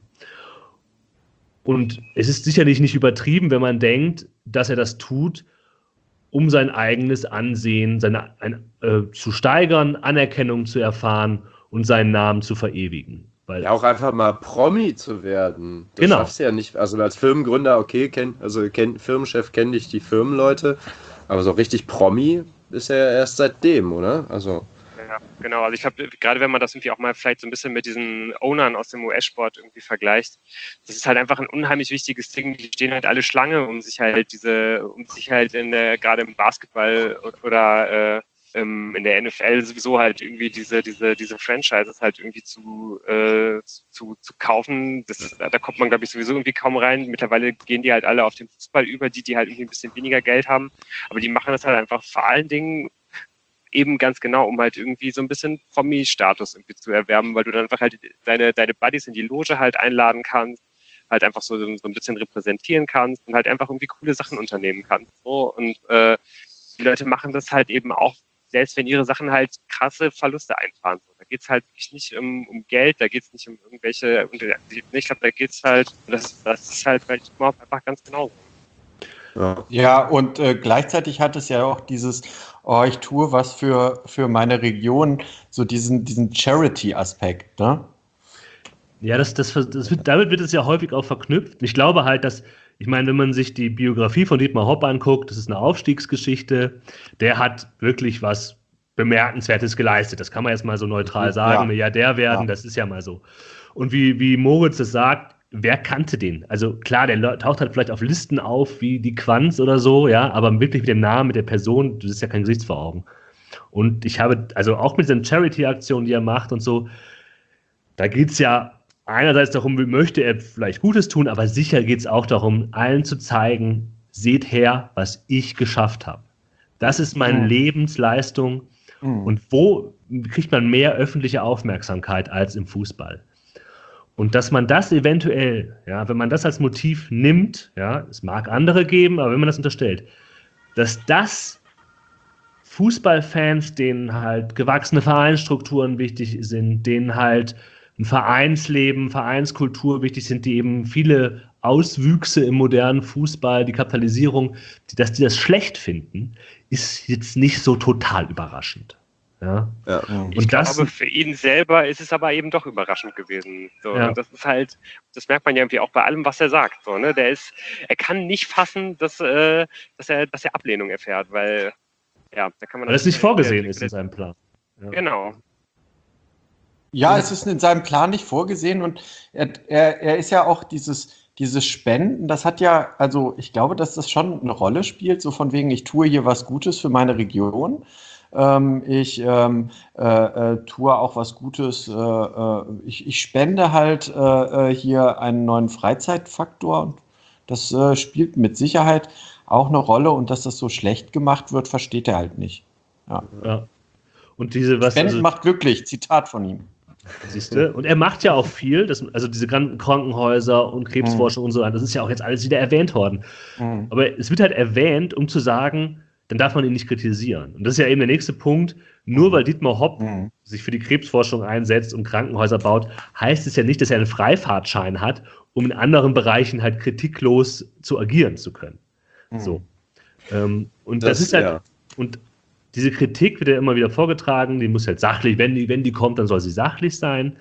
Speaker 3: Und es ist sicherlich nicht übertrieben, wenn man denkt, dass er das tut, um sein eigenes Ansehen seine, ein, äh, zu steigern, Anerkennung zu erfahren und seinen Namen zu verewigen. Weil
Speaker 4: ja, auch einfach mal Promi zu werden. Das
Speaker 3: genau.
Speaker 4: schaffst du ja nicht. Also als Firmengründer, okay, kenn, also kenn, Firmenchef kennt dich die Firmenleute, aber so richtig Promi ist er erst seitdem, oder? Also
Speaker 1: ja, genau. Also ich glaube, gerade wenn man das irgendwie auch mal vielleicht so ein bisschen mit diesen Ownern aus dem U S-Sport irgendwie vergleicht, das ist halt einfach ein unheimlich wichtiges Ding. Die stehen halt alle Schlange, um sich halt diese, um sich halt in der, gerade im Basketball oder äh, in der N F L sowieso halt irgendwie diese, diese, diese Franchises halt irgendwie zu, äh, zu, zu kaufen. Das, da kommt man, glaube ich, sowieso irgendwie kaum rein. Mittlerweile gehen die halt alle auf den Fußball über, die, die halt irgendwie ein bisschen weniger Geld haben. Aber die machen das halt einfach vor allen Dingen eben ganz genau, um halt irgendwie so ein bisschen Promi-Status irgendwie zu erwerben, weil du dann einfach halt deine, deine Buddies in die Loge halt einladen kannst, halt einfach so, so ein bisschen repräsentieren kannst und halt einfach irgendwie coole Sachen unternehmen kannst. So, und äh, die Leute machen das halt eben auch, selbst wenn ihre Sachen halt krasse Verluste einfahren. So, da geht es halt wirklich nicht um, um Geld, da geht es nicht um irgendwelche, ich glaube, da geht es halt, das, das ist halt vielleicht überhaupt einfach ganz genau.
Speaker 2: Ja, ja und äh, gleichzeitig hat es ja auch dieses, oh, ich tue was für, für meine Region, so diesen, diesen Charity-Aspekt, ne?
Speaker 3: Ja, das, das, das wird, damit wird es ja häufig auch verknüpft. Ich glaube halt, dass ich meine, wenn man sich die Biografie von Dietmar Hopp anguckt, das ist eine Aufstiegsgeschichte, der hat wirklich was Bemerkenswertes geleistet. Das kann man jetzt mal so neutral sagen, ja, der werden, ja. Das ist ja mal so. Und wie, wie Moritz es sagt, wer kannte den? Also klar, der taucht halt vielleicht auf Listen auf, wie die Quanz oder so, ja, aber wirklich mit dem Namen, mit der Person, das ist ja kein Gesicht vor Augen. Und ich habe, also auch mit diesen Charity-Aktionen, die er macht und so, da geht es ja einerseits darum, wie möchte er vielleicht Gutes tun, aber sicher geht es auch darum, allen zu zeigen, seht her, was ich geschafft habe. Das ist meine mhm. Lebensleistung. Mhm. Und wo kriegt man mehr öffentliche Aufmerksamkeit als im Fußball? Und dass man das eventuell, ja, wenn man das als Motiv nimmt, ja, es mag andere geben, aber wenn man das unterstellt, dass das Fußballfans, denen halt gewachsene Vereinsstrukturen wichtig sind, denen halt ein Vereinsleben, Vereinskultur wichtig sind, die eben viele Auswüchse im modernen Fußball, die Kapitalisierung, die, dass die das schlecht finden, ist jetzt nicht so total überraschend. Ja.
Speaker 1: Ja. Und ich das, glaube, für ihn selber ist es aber eben doch überraschend gewesen. So, ja. Und das ist halt, das merkt man ja irgendwie auch bei allem, was er sagt. So, ne? Der ist, er kann nicht fassen, dass, äh, dass er, dass er Ablehnung erfährt, weil, ja, da kann man.
Speaker 3: Weil das nicht vorgesehen ist in seinem Plan.
Speaker 1: Ja. Genau.
Speaker 2: Ja, es ist in seinem Plan nicht vorgesehen und er, er, er ist ja auch dieses, dieses Spenden, das hat ja, also ich glaube, dass das schon eine Rolle spielt, so von wegen, ich tue hier was Gutes für meine Region. Ähm, ich ähm, äh, äh, tue auch was Gutes, äh, äh, ich, ich spende halt äh, hier einen neuen Freizeitfaktor. Das äh, spielt mit Sicherheit auch eine Rolle und dass das so schlecht gemacht wird, versteht er halt nicht. Ja.
Speaker 3: Ja. Und diese, was,
Speaker 2: Spenden also, macht glücklich, Zitat von ihm.
Speaker 3: Siehst du? Und er macht ja auch viel, das, also diese ganzen Krankenhäuser und Krebsforschung mhm. und so, das ist ja auch jetzt alles wieder erwähnt worden. Mhm. Aber es wird halt erwähnt, um zu sagen, dann darf man ihn nicht kritisieren. Und das ist ja eben der nächste Punkt. Nur weil Dietmar Hopp mhm. sich für die Krebsforschung einsetzt und Krankenhäuser baut, heißt es ja nicht, dass er einen Freifahrtschein hat, um in anderen Bereichen halt kritiklos zu agieren zu können. Mhm. So. Ähm, und das, das ist halt, ja. und diese Kritik wird ja immer wieder vorgetragen, die muss halt sachlich, wenn die, wenn die kommt, dann soll sie sachlich sein.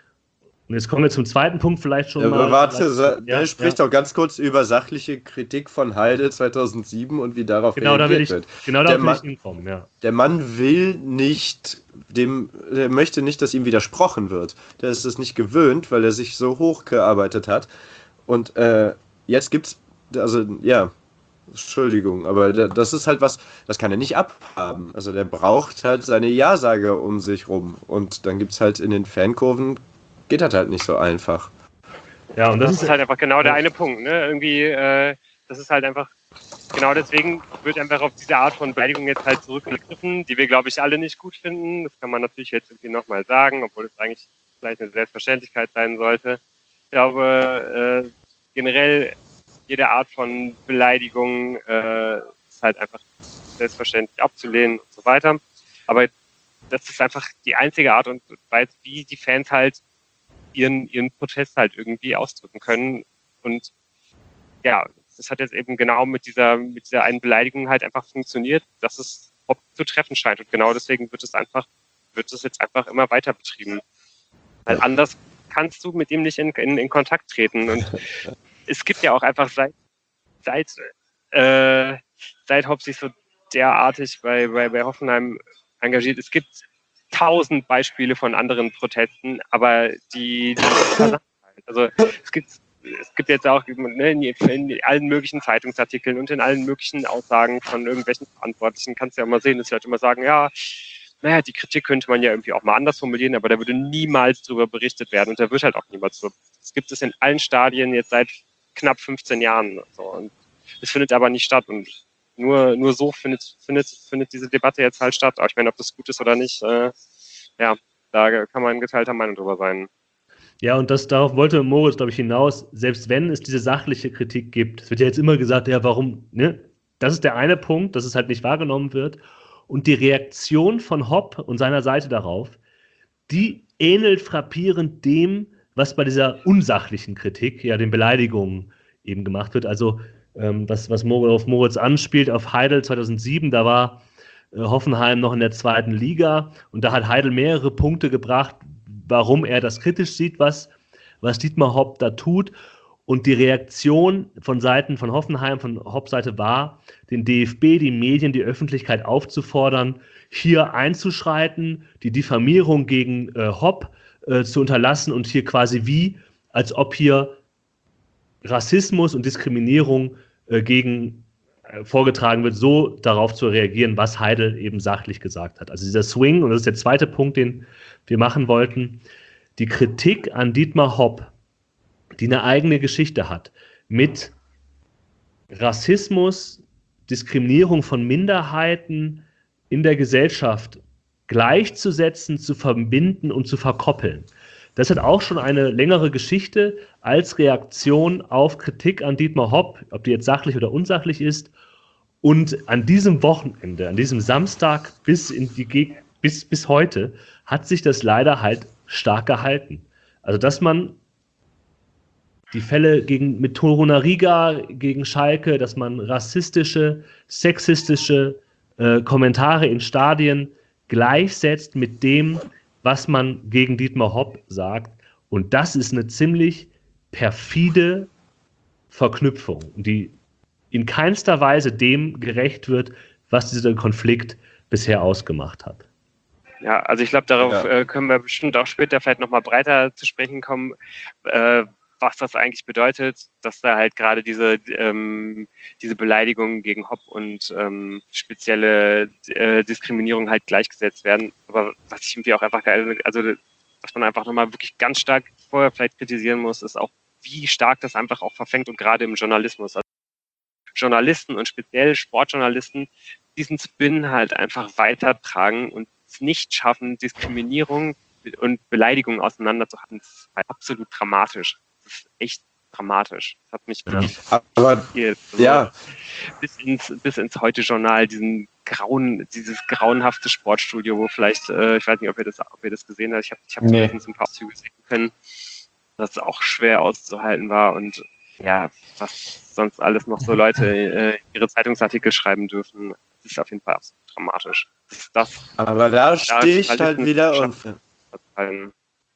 Speaker 3: Und jetzt kommen wir zum zweiten Punkt vielleicht schon
Speaker 4: ja,
Speaker 3: mal.
Speaker 4: Warte, sa- ja, spricht ja. doch ganz kurz über sachliche Kritik von Heide zweitausendsieben und wie darauf
Speaker 3: genau,
Speaker 4: reagiert
Speaker 3: da will ich,
Speaker 4: wird.
Speaker 3: Genau da will ich hinkommen, ja.
Speaker 4: Der Mann will nicht, dem, der möchte nicht, dass ihm widersprochen wird. Der ist es nicht gewöhnt, weil er sich so hochgearbeitet hat. Und äh, jetzt gibt's, also ja, Entschuldigung, aber das ist halt was, das kann er nicht abhaben. Also der braucht halt seine Ja-Sage um sich rum. Und dann gibt es halt in den Fankurven, geht das halt nicht so einfach.
Speaker 1: Ja, und das, das ist halt einfach genau der eine Punkt. Ne? Irgendwie, äh, das ist halt einfach, genau deswegen wird einfach auf diese Art von Beleidigung jetzt halt zurückgegriffen, die wir, glaube ich, alle nicht gut finden. Das kann man natürlich jetzt irgendwie nochmal sagen, obwohl es eigentlich vielleicht eine Selbstverständlichkeit sein sollte. Ich glaube, äh, generell jede Art von Beleidigung äh, ist halt einfach selbstverständlich abzulehnen und so weiter. Aber das ist einfach die einzige Art und Weise, wie die Fans halt ihren, ihren Protest halt irgendwie ausdrücken können. Und ja, das hat jetzt eben genau mit dieser, mit dieser einen Beleidigung halt einfach funktioniert, dass es Hopp zu treffen scheint. Und genau deswegen wird es einfach, wird es jetzt einfach immer weiter betrieben. Weil anders kannst du mit ihm nicht in, in, in Kontakt treten. Und es gibt ja auch einfach seit, seit, äh, seit Hopp sich so derartig bei, bei, bei Hoffenheim engagiert, es gibt tausend Beispiele von anderen Protesten, aber die, die also es gibt es gibt jetzt auch ne, in, in allen möglichen Zeitungsartikeln und in allen möglichen Aussagen von irgendwelchen Verantwortlichen kannst du ja immer sehen, dass sie halt immer sagen, ja, naja, die Kritik könnte man ja irgendwie auch mal anders formulieren, aber da würde niemals drüber berichtet werden und da wird halt auch niemals drüber. Es gibt es in allen Stadien jetzt seit knapp fünfzehn Jahren. So. Und es findet aber nicht statt. Und nur, nur so findet, findet, findet diese Debatte jetzt halt statt. Aber ich meine, ob das gut ist oder nicht, äh, ja, da kann man geteilter Meinung drüber sein.
Speaker 3: Ja, und das darauf wollte Moritz, glaube ich, hinaus, selbst wenn es diese sachliche Kritik gibt, es wird ja jetzt immer gesagt, ja, warum, ne? Das ist der eine Punkt, dass es halt nicht wahrgenommen wird. Und die Reaktion von Hopp und seiner Seite darauf, die ähnelt frappierend dem, was bei dieser unsachlichen Kritik, ja, den Beleidigungen eben gemacht wird. Also, ähm, was, was Moritz, auf Moritz anspielt, auf Heidel zweitausendsieben, da war äh, Hoffenheim noch in der zweiten Liga und da hat Heidel mehrere Punkte gebracht, warum er das kritisch sieht, was, was Dietmar Hopp da tut. Und die Reaktion von Seiten von Hoffenheim, von Hopp-Seite war, den D F B, die Medien, die Öffentlichkeit aufzufordern, hier einzuschreiten, die Diffamierung gegen äh, Hopp äh, zu unterlassen und hier quasi wie, als ob hier Rassismus und Diskriminierung äh, gegen äh, vorgetragen wird, so darauf zu reagieren, was Heidel eben sachlich gesagt hat. Also dieser Swing, und das ist der zweite Punkt, den wir machen wollten, die Kritik an Dietmar Hopp, die eine eigene Geschichte hat, mit Rassismus, Diskriminierung von Minderheiten in der Gesellschaft gleichzusetzen, zu verbinden und zu verkoppeln. Das hat auch schon eine längere Geschichte als Reaktion auf Kritik an Dietmar Hopp, ob die jetzt sachlich oder unsachlich ist. Und an diesem Wochenende, an diesem Samstag bis, in die Geg- bis, bis heute, hat sich das leider halt stark gehalten. Also dass man die Fälle gegen, mit Torunariga gegen Schalke, dass man rassistische, sexistische äh, Kommentare in Stadien gleichsetzt mit dem, was man gegen Dietmar Hopp sagt. Und das ist eine ziemlich perfide Verknüpfung, die in keinster Weise dem gerecht wird, was dieser Konflikt bisher ausgemacht hat.
Speaker 1: Ja, also ich glaube, darauf
Speaker 4: Ja.
Speaker 1: äh, können wir bestimmt auch später vielleicht nochmal breiter zu sprechen kommen, äh, was das eigentlich bedeutet, dass da halt gerade diese ähm, diese Beleidigungen gegen Hopp und ähm, spezielle äh, Diskriminierung halt gleichgesetzt werden. Aber was ich irgendwie auch einfach, also was man einfach nochmal wirklich ganz stark vorher vielleicht kritisieren muss, ist auch, wie stark das einfach auch verfängt und gerade im Journalismus. Also Journalisten und speziell Sportjournalisten diesen Spin halt einfach weitertragen und es nicht schaffen, Diskriminierung und Beleidigung auseinanderzuhalten. Das ist halt absolut dramatisch. Das ist echt dramatisch. Das hat mich wirklich
Speaker 4: Aber
Speaker 1: hier so
Speaker 4: ja,
Speaker 1: bis ins bis ins Heute-Journal, diesen grauen, dieses grauenhafte Sportstudio, wo vielleicht, äh, ich weiß nicht, ob ihr das, ob ihr das gesehen habt, ich habe ich hab
Speaker 2: Nee.
Speaker 1: zumindest ein paar Auszüge sehen können, dass es auch schwer auszuhalten war und ja, was sonst alles noch so Leute äh, ihre Zeitungsartikel schreiben dürfen, das ist auf jeden Fall absolut dramatisch. Das ist das,
Speaker 4: aber da stehe ich halt wieder und
Speaker 1: ähm,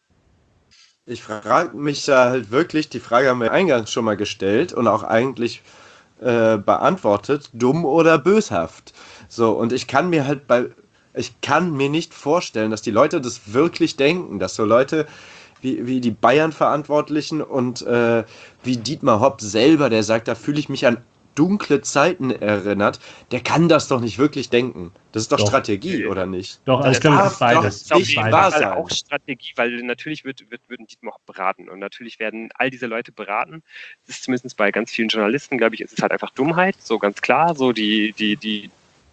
Speaker 4: ich frage mich da halt wirklich, die Frage haben wir eingangs schon mal gestellt und auch eigentlich äh, beantwortet, dumm oder böshaft. So, und ich kann mir halt bei, ich kann mir nicht vorstellen, dass die Leute das wirklich denken, dass so Leute wie, wie die Bayern-Verantwortlichen und äh, wie Dietmar Hopp selber, der sagt, da fühle ich mich an dunkle Zeiten erinnert, der kann das doch nicht wirklich denken. Das ist doch,
Speaker 3: Doch.
Speaker 4: Strategie, oder nicht?
Speaker 3: Doch, also
Speaker 1: Das
Speaker 3: ich glaube,
Speaker 4: darf
Speaker 3: das ist beides.
Speaker 4: doch
Speaker 1: Das ist auf
Speaker 4: nicht
Speaker 1: jeden
Speaker 4: wahr
Speaker 1: Fall
Speaker 4: sein.
Speaker 1: auch Strategie, weil natürlich wird, wird, würden Dietmar Hopp beraten und natürlich werden all diese Leute beraten. Das ist zumindest bei ganz vielen Journalisten, glaube ich, ist es halt einfach Dummheit, so ganz klar. So die, die, die,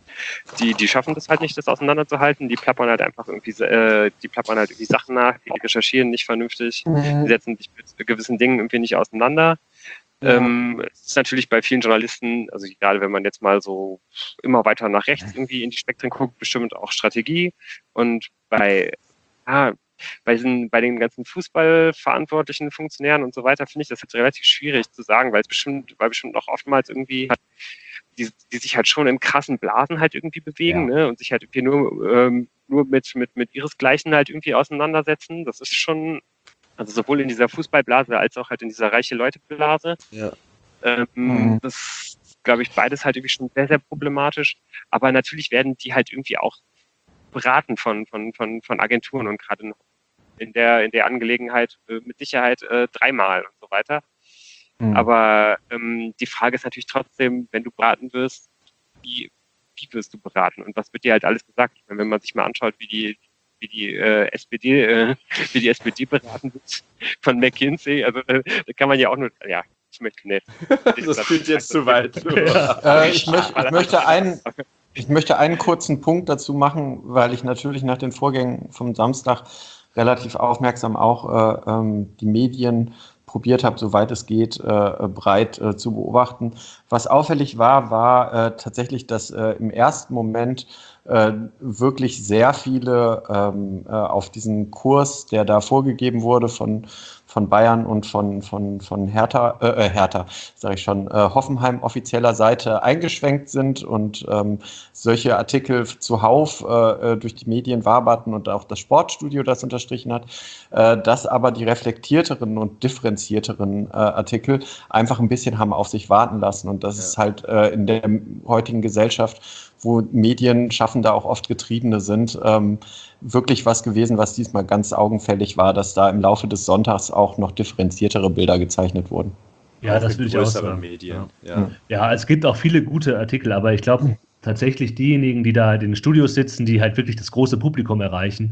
Speaker 1: die, die schaffen das halt nicht, das auseinanderzuhalten. Die plappern halt einfach irgendwie, äh, die plappern halt irgendwie Sachen nach, die recherchieren nicht vernünftig, die setzen sich mit gewissen Dingen irgendwie nicht auseinander.
Speaker 2: Ja.
Speaker 1: Ähm, es ist natürlich bei vielen Journalisten, also gerade wenn man jetzt mal so immer weiter nach rechts irgendwie in die Spektren guckt, bestimmt auch Strategie. Und bei, ah, bei, diesen, bei den ganzen Fußballverantwortlichen Funktionären und so weiter finde ich das jetzt relativ schwierig zu sagen, weil es bestimmt, weil bestimmt auch oftmals irgendwie die, die sich halt schon in krassen Blasen halt irgendwie bewegen,
Speaker 2: Ja.
Speaker 1: ne, und sich halt irgendwie nur, ähm, nur mit, mit, mit ihresgleichen halt irgendwie auseinandersetzen. Das ist schon, also sowohl in dieser Fußballblase als auch halt in dieser reiche Leute-Blase.
Speaker 4: Ja.
Speaker 1: Ähm,
Speaker 2: Mhm.
Speaker 1: Das ist, glaube ich, beides halt irgendwie schon sehr, sehr problematisch. Aber natürlich werden die halt irgendwie auch beraten von, von, von, von Agenturen und gerade noch in der, in der Angelegenheit äh, mit Sicherheit äh, dreimal und so weiter.
Speaker 2: Mhm.
Speaker 1: Aber ähm, die Frage ist natürlich trotzdem, wenn du beraten wirst, wie, wie wirst du beraten und was wird dir halt alles gesagt? Ich meine, wenn man sich mal anschaut, wie die wie die äh, S P D, äh, wie die S P D beraten wird von McKinsey, also äh, da kann man ja auch nur, ja, ich möchte nicht.
Speaker 4: Das führt jetzt zu weit.
Speaker 2: Äh, ich, möcht, ich, möchte einen, ich möchte einen kurzen Punkt dazu machen, weil ich natürlich nach den Vorgängen vom Samstag relativ aufmerksam auch äh, ähm, die Medien probiert habe, soweit es geht, äh, breit äh, zu beobachten. Was auffällig war, war äh, tatsächlich, dass äh, im ersten Moment äh, wirklich sehr viele ähm, äh, auf diesen Kurs, der da vorgegeben wurde von, von Bayern und von, von, von Hertha, äh, Hertha, sage ich schon, äh, Hoffenheim offizieller Seite eingeschwenkt sind und ähm, solche Artikel zuhauf äh, durch die Medien waberten und auch das Sportstudio das unterstrichen hat, äh, dass aber die reflektierteren und differenzierteren äh, Artikel einfach ein bisschen haben auf sich warten lassen. Und das ja. ist halt äh, in der heutigen Gesellschaft, wo Medienschaffende auch oft Getriebene sind, ähm, wirklich was gewesen, was diesmal ganz augenfällig war, dass da im Laufe des Sonntags auch noch differenziertere Bilder gezeichnet wurden.
Speaker 3: Ja, auch das würde ich auch sagen.
Speaker 4: Medien. Ja.
Speaker 3: Ja. ja, es gibt auch viele gute Artikel, aber ich glaube tatsächlich diejenigen, die da in den Studios sitzen, die halt wirklich das große Publikum erreichen,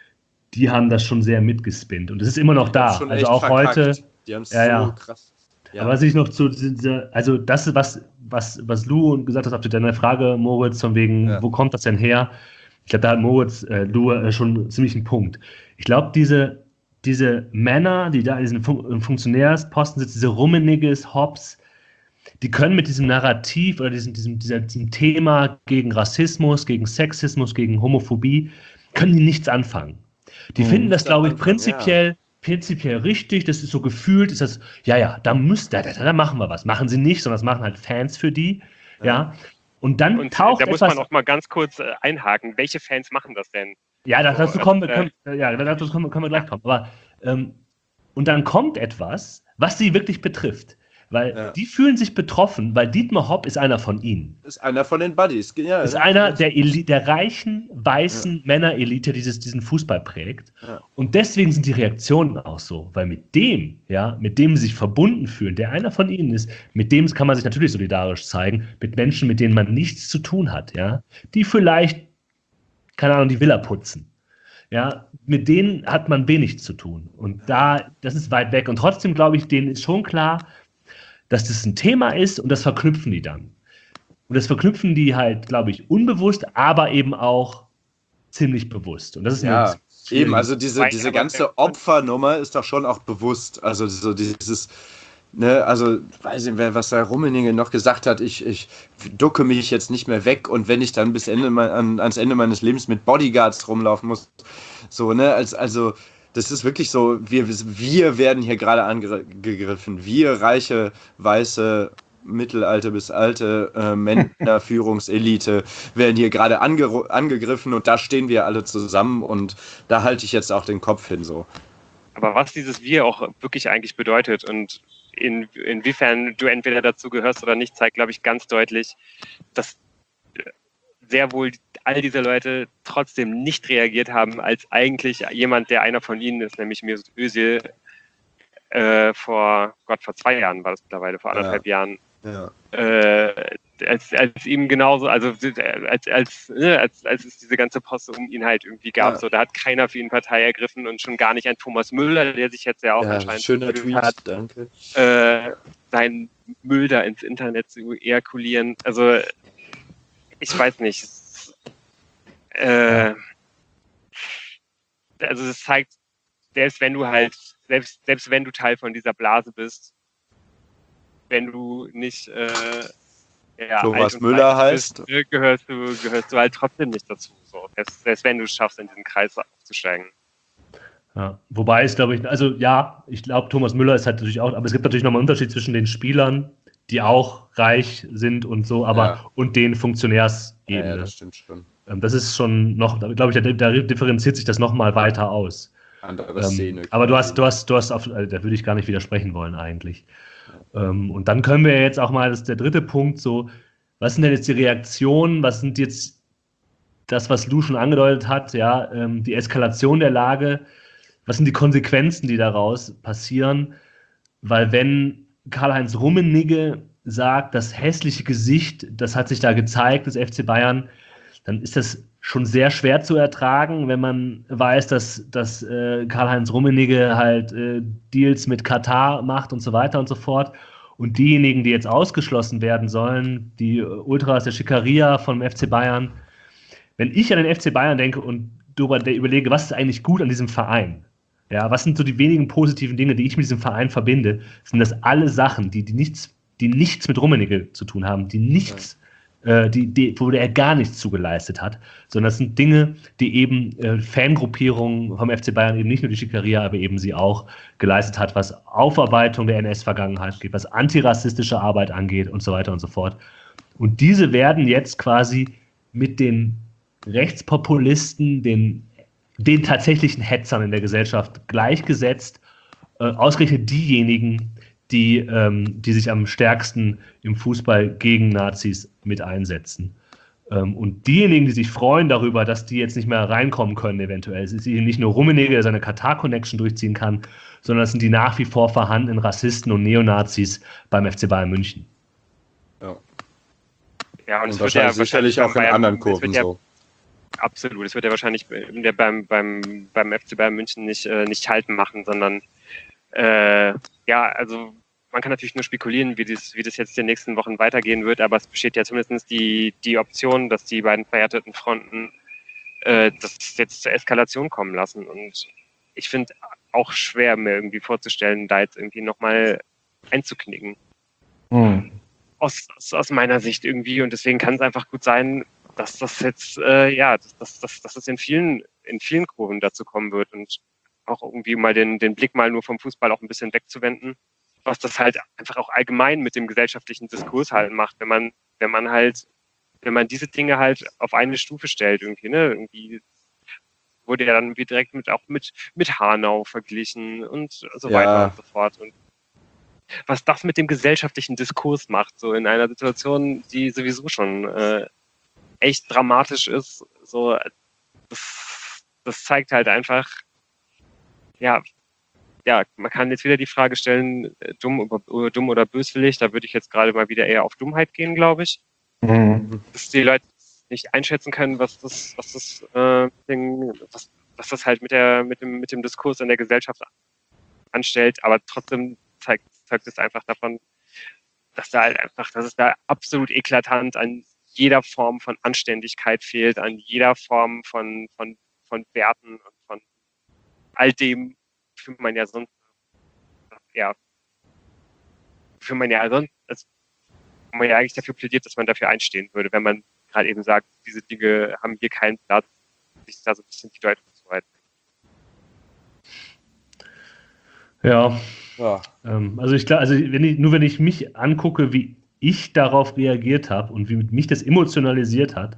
Speaker 3: die haben das schon sehr mitgespinnt und es ist immer noch da. Also auch verkackt. Heute.
Speaker 4: Die haben es
Speaker 3: ja,
Speaker 4: so
Speaker 3: ja.
Speaker 4: krass.
Speaker 3: Ja. Aber was ich noch zu dieser, also das ist was, was, was Lou gesagt hat, auf deine Frage, Moritz, von wegen, ja. wo kommt das denn her? Ich glaube, da hat Moritz, äh, Lou, äh, schon ziemlich einen Punkt. Ich glaube, diese, diese Männer, die da in diesen Fun- Funktionärsposten sitzen, diese Rummeniges, Hobbs, die können mit diesem Narrativ oder diesem, diesem, dieser, diesem Thema gegen Rassismus, gegen Sexismus, gegen Homophobie, können die nichts anfangen. Die mhm, finden das, glaube ich, prinzipiell ja. prinzipiell richtig, das ist so gefühlt, ist das, ja, ja, da müsst da, da, da machen wir was. Machen sie nicht, sondern das machen halt Fans für die, ja. ja. Und dann
Speaker 1: und
Speaker 3: taucht
Speaker 1: da muss
Speaker 3: etwas,
Speaker 1: man auch mal ganz kurz äh, einhaken. Welche Fans machen das denn?
Speaker 3: Ja, dazu
Speaker 1: also,
Speaker 3: kommen wir,
Speaker 1: äh,
Speaker 3: können, ja, dazu können, können wir gleich kommen. Aber, ähm, und dann kommt etwas, was sie wirklich betrifft. Weil ja. die fühlen sich betroffen, weil Dietmar Hopp ist einer von ihnen.
Speaker 4: Ist einer von den Buddies. Ja,
Speaker 3: ist einer der, Eli- der reichen, weißen ja. Männerelite, die dieses, diesen Fußball prägt. Ja. Und deswegen sind die Reaktionen auch so. Weil mit dem, ja, mit dem sie sich verbunden fühlen, der einer von ihnen ist, mit dem kann man sich natürlich solidarisch zeigen, mit Menschen, mit denen man nichts zu tun hat, ja, die vielleicht, keine Ahnung, die Villa putzen. Ja, mit denen hat man wenig zu tun. Und da, das ist weit weg. Und trotzdem, glaube ich, denen ist schon klar, dass das ein Thema ist und das verknüpfen die dann. Und das verknüpfen die halt, glaube ich, unbewusst, aber eben auch ziemlich bewusst. Und das ist
Speaker 4: ja, eben, also diese, diese ganze Opfernummer ist doch schon auch bewusst. Also so dieses, ne, also weiß nicht, was der Rummenigge noch gesagt hat, ich, ich ducke mich jetzt nicht mehr weg und wenn ich dann bis Ende an, ans Ende meines Lebens mit Bodyguards rumlaufen muss, so, ne, als, also das ist wirklich so, wir, wir werden hier gerade angegriffen. Wir, reiche, weiße, mittelalte bis alte äh, Männerführungselite, werden hier gerade ange- angegriffen und da stehen wir alle zusammen und da halte ich jetzt auch den Kopf hin. So.
Speaker 1: Aber was dieses Wir auch wirklich eigentlich bedeutet und in, inwiefern du entweder dazu gehörst oder nicht, zeigt, glaube ich, ganz deutlich, dass sehr wohl all diese Leute trotzdem nicht reagiert haben, als eigentlich jemand, der einer von ihnen ist, nämlich Mesut Özil, äh, vor Gott, vor zwei Jahren war das mittlerweile, vor anderthalb ja. Jahren, ja. Äh, als, als ihm genauso, also als, als, ne, als, als es diese ganze Posse um ihn halt irgendwie gab, ja. so, da hat keiner für ihn Partei ergriffen und schon gar nicht ein Thomas Müller, der sich jetzt ja auch
Speaker 4: ja,
Speaker 1: anscheinend
Speaker 4: schöner Tweet,
Speaker 1: hat,
Speaker 4: danke.
Speaker 1: Äh, seinen Müll da ins Internet zu ejakulieren. Also ich weiß nicht. Äh, also es zeigt, selbst wenn du halt, selbst, selbst wenn du Teil von dieser Blase bist, wenn du nicht äh, ja,
Speaker 4: Thomas Müller heißt,
Speaker 1: bist, gehörst du, gehörst du halt trotzdem nicht dazu. So. Selbst, selbst wenn du es schaffst, in diesen Kreis aufzusteigen.
Speaker 3: Ja, wobei es, glaube ich, also ja, ich glaube, Thomas Müller ist halt natürlich auch, aber es gibt natürlich nochmal einen Unterschied zwischen den Spielern, die auch reich sind und so, aber ja. und den Funktionärsebene.
Speaker 4: Ja, ja, das stimmt schon.
Speaker 3: Das ist schon noch, glaube ich, da, da differenziert sich das nochmal weiter aus.
Speaker 4: Andere
Speaker 3: ähm,
Speaker 4: Szene.
Speaker 3: Aber du hast, du hast, du hast, auf, also, da würde ich gar nicht widersprechen wollen eigentlich. Ja. Ähm, und dann können wir jetzt auch mal, das ist der dritte Punkt, so, was sind denn jetzt die Reaktionen, was sind jetzt das, was Lou schon angedeutet hat, ja, ähm, die Eskalation der Lage, was sind die Konsequenzen, die daraus passieren? Weil wenn Karl-Heinz Rummenigge sagt, das hässliche Gesicht, das hat sich da gezeigt, des F C Bayern, dann ist das schon sehr schwer zu ertragen, wenn man weiß, dass, dass äh, Karl-Heinz Rummenigge halt äh, Deals mit Katar macht und so weiter und so fort. Und diejenigen, die jetzt ausgeschlossen werden sollen, die Ultras der Schickeria vom F C Bayern, wenn ich an den F C Bayern denke und darüber überlege, was ist eigentlich gut an diesem Verein? Ja, was sind so die wenigen positiven Dinge, die ich mit diesem Verein verbinde? Sind das alle Sachen, die, die, nichts, die nichts mit Rummenigge zu tun haben, die nichts äh, die, die, wo er gar nichts zugeleistet hat, sondern das sind Dinge, die eben äh, Fangruppierungen vom F C Bayern, eben nicht nur die Schickeria, aber eben sie auch geleistet hat, was Aufarbeitung der N S-Vergangenheit geht, was antirassistische Arbeit angeht und so weiter und so fort. Und diese werden jetzt quasi mit den Rechtspopulisten, den, den tatsächlichen Hetzern in der Gesellschaft gleichgesetzt, äh, ausgerechnet diejenigen, die, ähm, die sich am stärksten im Fußball gegen Nazis mit einsetzen. Ähm, und diejenigen, die sich freuen darüber, dass die jetzt nicht mehr reinkommen können eventuell, es ist eben nicht nur Rummenigge, der seine Katar-Connection durchziehen kann, sondern es sind die nach wie vor vorhandenen Rassisten und Neonazis beim F C Bayern München.
Speaker 4: Ja,
Speaker 1: Ja, und,
Speaker 4: und
Speaker 1: es wird ja
Speaker 4: sicherlich auch in
Speaker 1: Bayern,
Speaker 4: anderen Kurven
Speaker 1: ja,
Speaker 4: so.
Speaker 1: Absolut, es wird ja wahrscheinlich der beim, beim, beim F C Bayern München nicht, äh, nicht halten machen, sondern äh, ja, also man kann natürlich nur spekulieren, wie das, wie das jetzt in den nächsten Wochen weitergehen wird, aber es besteht ja zumindest die, die Option, dass die beiden verhärteten Fronten äh, das jetzt zur Eskalation kommen lassen. Und ich finde auch schwer, mir irgendwie vorzustellen, da jetzt irgendwie nochmal einzuknicken.
Speaker 2: Hm.
Speaker 1: Aus, aus, aus meiner Sicht irgendwie. Und deswegen kann es einfach gut sein, dass das jetzt, äh, ja, dass, dass, dass, dass es in vielen, in vielen Kurven dazu kommen wird und auch irgendwie mal den, den Blick mal nur vom Fußball auch ein bisschen wegzuwenden, was das halt einfach auch allgemein mit dem gesellschaftlichen Diskurs halt macht, wenn man, wenn man halt, wenn man diese Dinge halt auf eine Stufe stellt irgendwie, ne, irgendwie wurde ja dann irgendwie direkt mit, auch mit, mit Hanau verglichen und so
Speaker 4: Ja.
Speaker 1: weiter und so fort. Und was das mit dem gesellschaftlichen Diskurs macht, so in einer Situation, die sowieso schon äh, echt dramatisch ist, so, das, das zeigt halt einfach, ja, ja, man kann jetzt wieder die Frage stellen, dumm oder, dumm oder böswillig, da würde ich jetzt gerade mal wieder eher auf Dummheit gehen, glaube ich.
Speaker 2: Mhm.
Speaker 1: Dass die Leute nicht einschätzen können, was das, was das, äh, Ding, was, was das halt mit der, mit dem, mit dem Diskurs in der Gesellschaft anstellt, aber trotzdem zeigt, zeigt es einfach davon, dass da halt einfach, dass es da absolut eklatant an jeder Form von Anständigkeit fehlt, an jeder Form von, von, von Werten und von all dem, für man ja sonst, ja, für man ja sonst, also, wo man ja eigentlich dafür plädiert, dass man dafür einstehen würde, wenn man gerade eben sagt, diese Dinge haben hier keinen Platz, sich da so ein bisschen die Deutung zu halten.
Speaker 3: Ja,
Speaker 4: Ja.
Speaker 3: ähm, also ich glaube, also wenn ich, nur wenn ich mich angucke, wie ich darauf reagiert habe und wie mich das emotionalisiert hat,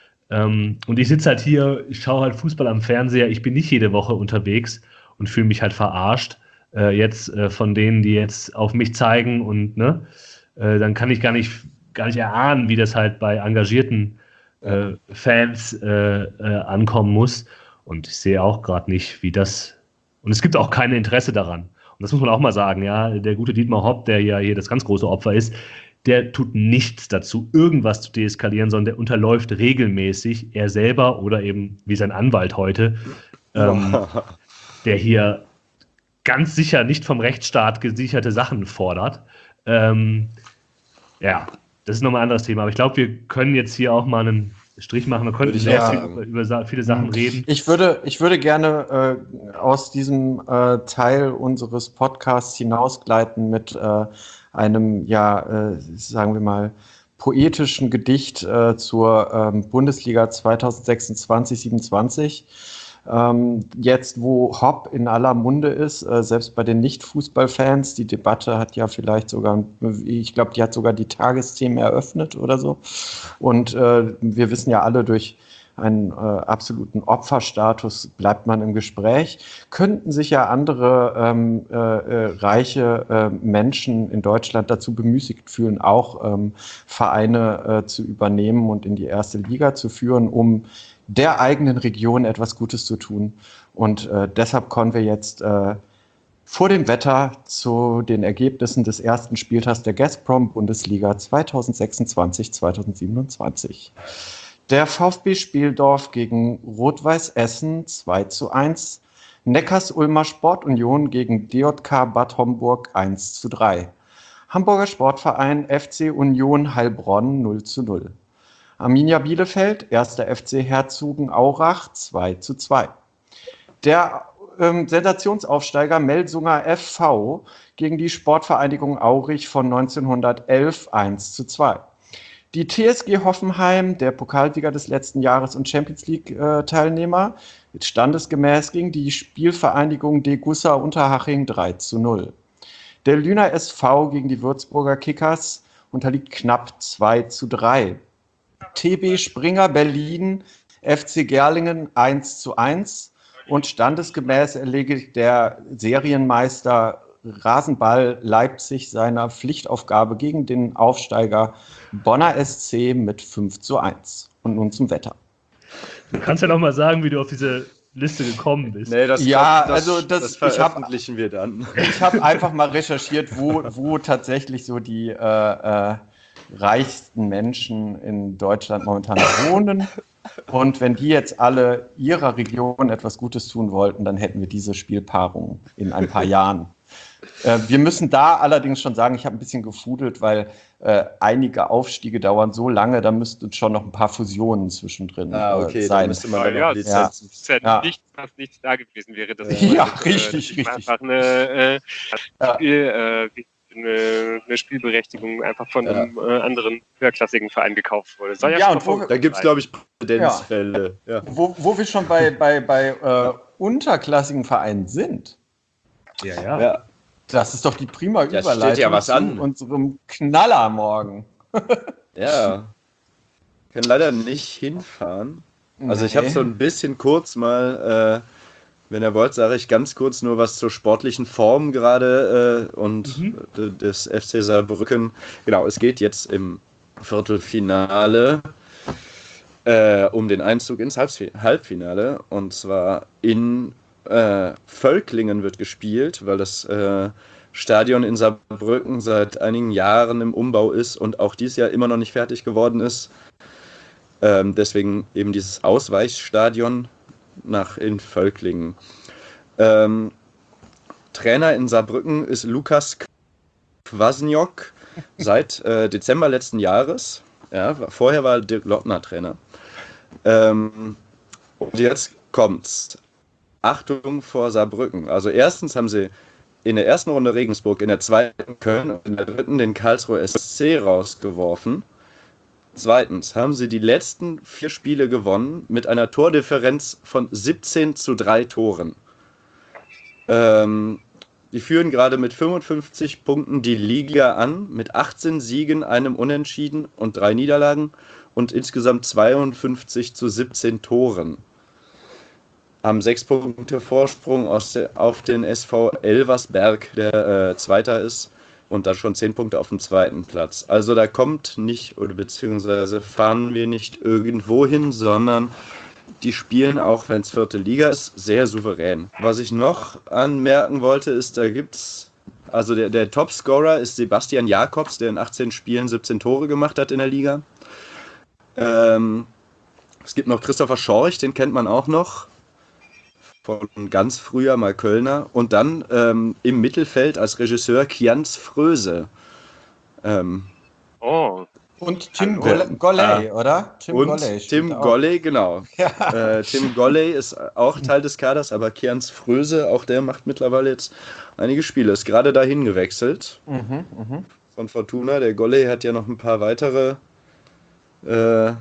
Speaker 3: ähm, und ich sitze halt hier, ich schaue halt Fußball am Fernseher, ich bin nicht jede Woche unterwegs und fühle mich halt verarscht, äh, jetzt äh, von denen, die jetzt auf mich zeigen und ne, äh, dann kann ich gar nicht, gar nicht erahnen, wie das halt bei engagierten äh, Fans äh, äh, ankommen muss. Und ich sehe auch gerade nicht, wie das, und es gibt auch kein Interesse daran. Und das muss man auch mal sagen, ja, der gute Dietmar Hopp, der ja hier das ganz große Opfer ist, der tut nichts dazu, irgendwas zu deeskalieren, sondern der unterläuft regelmäßig, er selber oder eben wie sein Anwalt heute, ähm, der hier ganz sicher nicht vom Rechtsstaat gesicherte Sachen fordert. Ähm, ja, das ist nochmal ein anderes Thema. Aber ich glaube, wir können jetzt hier auch mal einen Strich machen. Wir könnten
Speaker 4: Würde ich
Speaker 3: sehr
Speaker 4: auch
Speaker 3: viel
Speaker 4: sagen.
Speaker 3: über, über sa- viele Sachen reden.
Speaker 2: Ich würde, ich würde gerne äh, aus diesem äh, Teil unseres Podcasts hinausgleiten mit äh, einem, ja, äh, sagen wir mal, poetischen Gedicht äh, zur ähm, Bundesliga zwanzig sechsundzwanzig siebenundzwanzig. Ähm, jetzt, wo Hopp in aller Munde ist, äh, selbst bei den Nicht-Fußballfans, die Debatte hat ja vielleicht sogar, ich glaube, die hat sogar die Tagesthemen eröffnet oder so. Und äh, wir wissen ja alle, durch einen äh, absoluten Opferstatus bleibt man im Gespräch. Könnten sich ja andere ähm, äh, äh, reiche äh, Menschen in Deutschland dazu bemüßigt fühlen, auch ähm, Vereine äh, zu übernehmen und in die erste Liga zu führen, um der eigenen Region etwas Gutes zu tun. Und äh, deshalb kommen wir jetzt äh, vor dem Wetter zu den Ergebnissen des ersten Spieltags der Gazprom-Bundesliga zwanzig sechsundzwanzig zwanzig siebenundzwanzig. Der VfB Spieldorf gegen Rot-Weiß Essen zwei zu eins. Neckars-Ulmer Sportunion gegen D J K Bad Homburg eins zu drei. Hamburger Sportverein F C Union Heilbronn null zu null. Arminia Bielefeld, erster F C Herzogenaurach zwei zu zwei. Der ähm, Sensationsaufsteiger Melsunger F V gegen die Sportvereinigung Aurich von neunzehnhundertelf eins zu zwei. Die T S G Hoffenheim, der Pokalsieger des letzten Jahres und Champions League-Teilnehmer, äh, standesgemäß gegen die Spielvereinigung Degussa Unterhaching drei zu null. Der Lüner S V gegen die Würzburger Kickers unterliegt knapp zwei zu drei. T B Springer Berlin, F C Gerlingen eins zu eins und standesgemäß erledigt der Serienmeister Rasenball Leipzig seiner Pflichtaufgabe gegen den Aufsteiger Bonner S C mit fünf zu eins. Und nun zum Wetter.
Speaker 3: Du kannst ja noch mal sagen, wie du auf diese Liste gekommen bist.
Speaker 4: Nee, das,
Speaker 2: Ja,
Speaker 4: das,
Speaker 2: also das-
Speaker 4: das
Speaker 2: ich hab-
Speaker 4: veröffentlichen wir dann.
Speaker 2: Ich habe einfach mal recherchiert, wo, wo tatsächlich so die äh, äh, reichsten Menschen in Deutschland momentan wohnen. Und wenn die jetzt alle ihrer Region etwas Gutes tun wollten, dann hätten wir diese Spielpaarung in ein paar Jahren. Äh, wir müssen da allerdings schon sagen, ich habe ein bisschen gefudelt, weil äh, einige Aufstiege dauern so lange, da müssten schon noch ein paar Fusionen zwischendrin
Speaker 4: Ah,
Speaker 2: äh,
Speaker 4: okay, da
Speaker 2: sein.
Speaker 4: müsste man
Speaker 1: Ja,
Speaker 4: dann noch
Speaker 1: ja,
Speaker 4: Lizenzen.
Speaker 1: Es ist ja,
Speaker 2: Ja.
Speaker 1: Nichts, fast nichts da gewesen wäre. Das
Speaker 2: Ja,
Speaker 1: äh,
Speaker 2: richtig,
Speaker 1: das
Speaker 2: richtig.
Speaker 1: Einfach eine, äh,
Speaker 2: Ja.
Speaker 1: Spiel, äh, wie- eine, eine Spielberechtigung einfach von
Speaker 4: Ja.
Speaker 1: einem äh, anderen höherklassigen Verein gekauft wurde. Soll
Speaker 2: Ja,
Speaker 1: schon
Speaker 2: und wo-
Speaker 1: vorgekommen
Speaker 4: Da gibt es,
Speaker 1: sein.
Speaker 4: glaube ich, Präzedenzfälle. Ja.
Speaker 2: Wo, wo wir schon bei, bei, bei äh, unterklassigen Vereinen sind,
Speaker 3: Ja, ja.
Speaker 4: Ja.
Speaker 2: das ist doch die prima
Speaker 4: Ja,
Speaker 2: Überleitung
Speaker 4: steht ja was
Speaker 2: zu
Speaker 4: an.
Speaker 2: unserem Knaller morgen.
Speaker 4: Ja. Ich kann leider nicht hinfahren. Also ich habe
Speaker 2: Nee.
Speaker 4: so ein bisschen kurz mal, äh, wenn ihr wollt, sage ich ganz kurz nur was zur sportlichen Form gerade äh, und
Speaker 3: Mhm.
Speaker 4: d- des F C Saarbrücken. Genau, es geht jetzt im Viertelfinale äh, um den Einzug ins Halbfi- Halbfinale. Und zwar in äh, Völklingen wird gespielt, weil das äh, Stadion in Saarbrücken seit einigen Jahren im Umbau ist und auch dieses Jahr immer noch nicht fertig geworden ist. Ähm, deswegen eben dieses Ausweichstadion nach in Völklingen. Ähm, Trainer in Saarbrücken ist Lukas Kwasniok seit äh, Dezember letzten Jahres. Ja, vorher war Dirk Lottner Trainer. Ähm, und jetzt kommt's. Achtung vor Saarbrücken. Also erstens haben sie in der ersten Runde Regensburg, in der zweiten Köln und in der dritten den Karlsruhe S C rausgeworfen. Zweitens haben sie die letzten vier Spiele gewonnen mit einer Tordifferenz von siebzehn zu drei Toren. Ähm, die führen gerade mit fünfundfünfzig Punkten die Liga an, mit achtzehn Siegen, einem Unentschieden und drei Niederlagen und insgesamt zweiundfünfzig zu siebzehn Toren. Haben sechs Punkte Vorsprung aus der, auf den S V Elversberg, der äh, Zweiter ist. Und dann schon zehn Punkte auf dem zweiten Platz. Also da kommt nicht, oder beziehungsweise fahren wir nicht irgendwo hin, sondern die spielen, auch wenn es vierte Liga ist, sehr souverän. Was ich noch anmerken wollte, ist, da gibt's, also der, der Topscorer ist Sebastian Jakobs, der in achtzehn Spielen siebzehn Tore gemacht hat in der Liga. Ähm, es gibt noch Christopher Schorch, den kennt man auch noch. Von ganz früher mal Kölner. Und dann ähm, im Mittelfeld als Regisseur Kianz Fröse. Ähm,
Speaker 1: Oh,
Speaker 2: Und Tim
Speaker 1: Hallo.
Speaker 2: Golle- Golley, oder? Tim
Speaker 4: und
Speaker 2: Golley spielt
Speaker 4: Tim
Speaker 2: auch.
Speaker 4: Golley, genau.
Speaker 2: Ja.
Speaker 4: Äh, Tim Golley ist auch Teil des Kaders, aber Kianz Fröse, auch der macht mittlerweile jetzt einige Spiele. Ist gerade dahin gewechselt
Speaker 2: Mhm, mhm.
Speaker 4: von Fortuna. Der Golley hat ja noch ein paar weitere äh,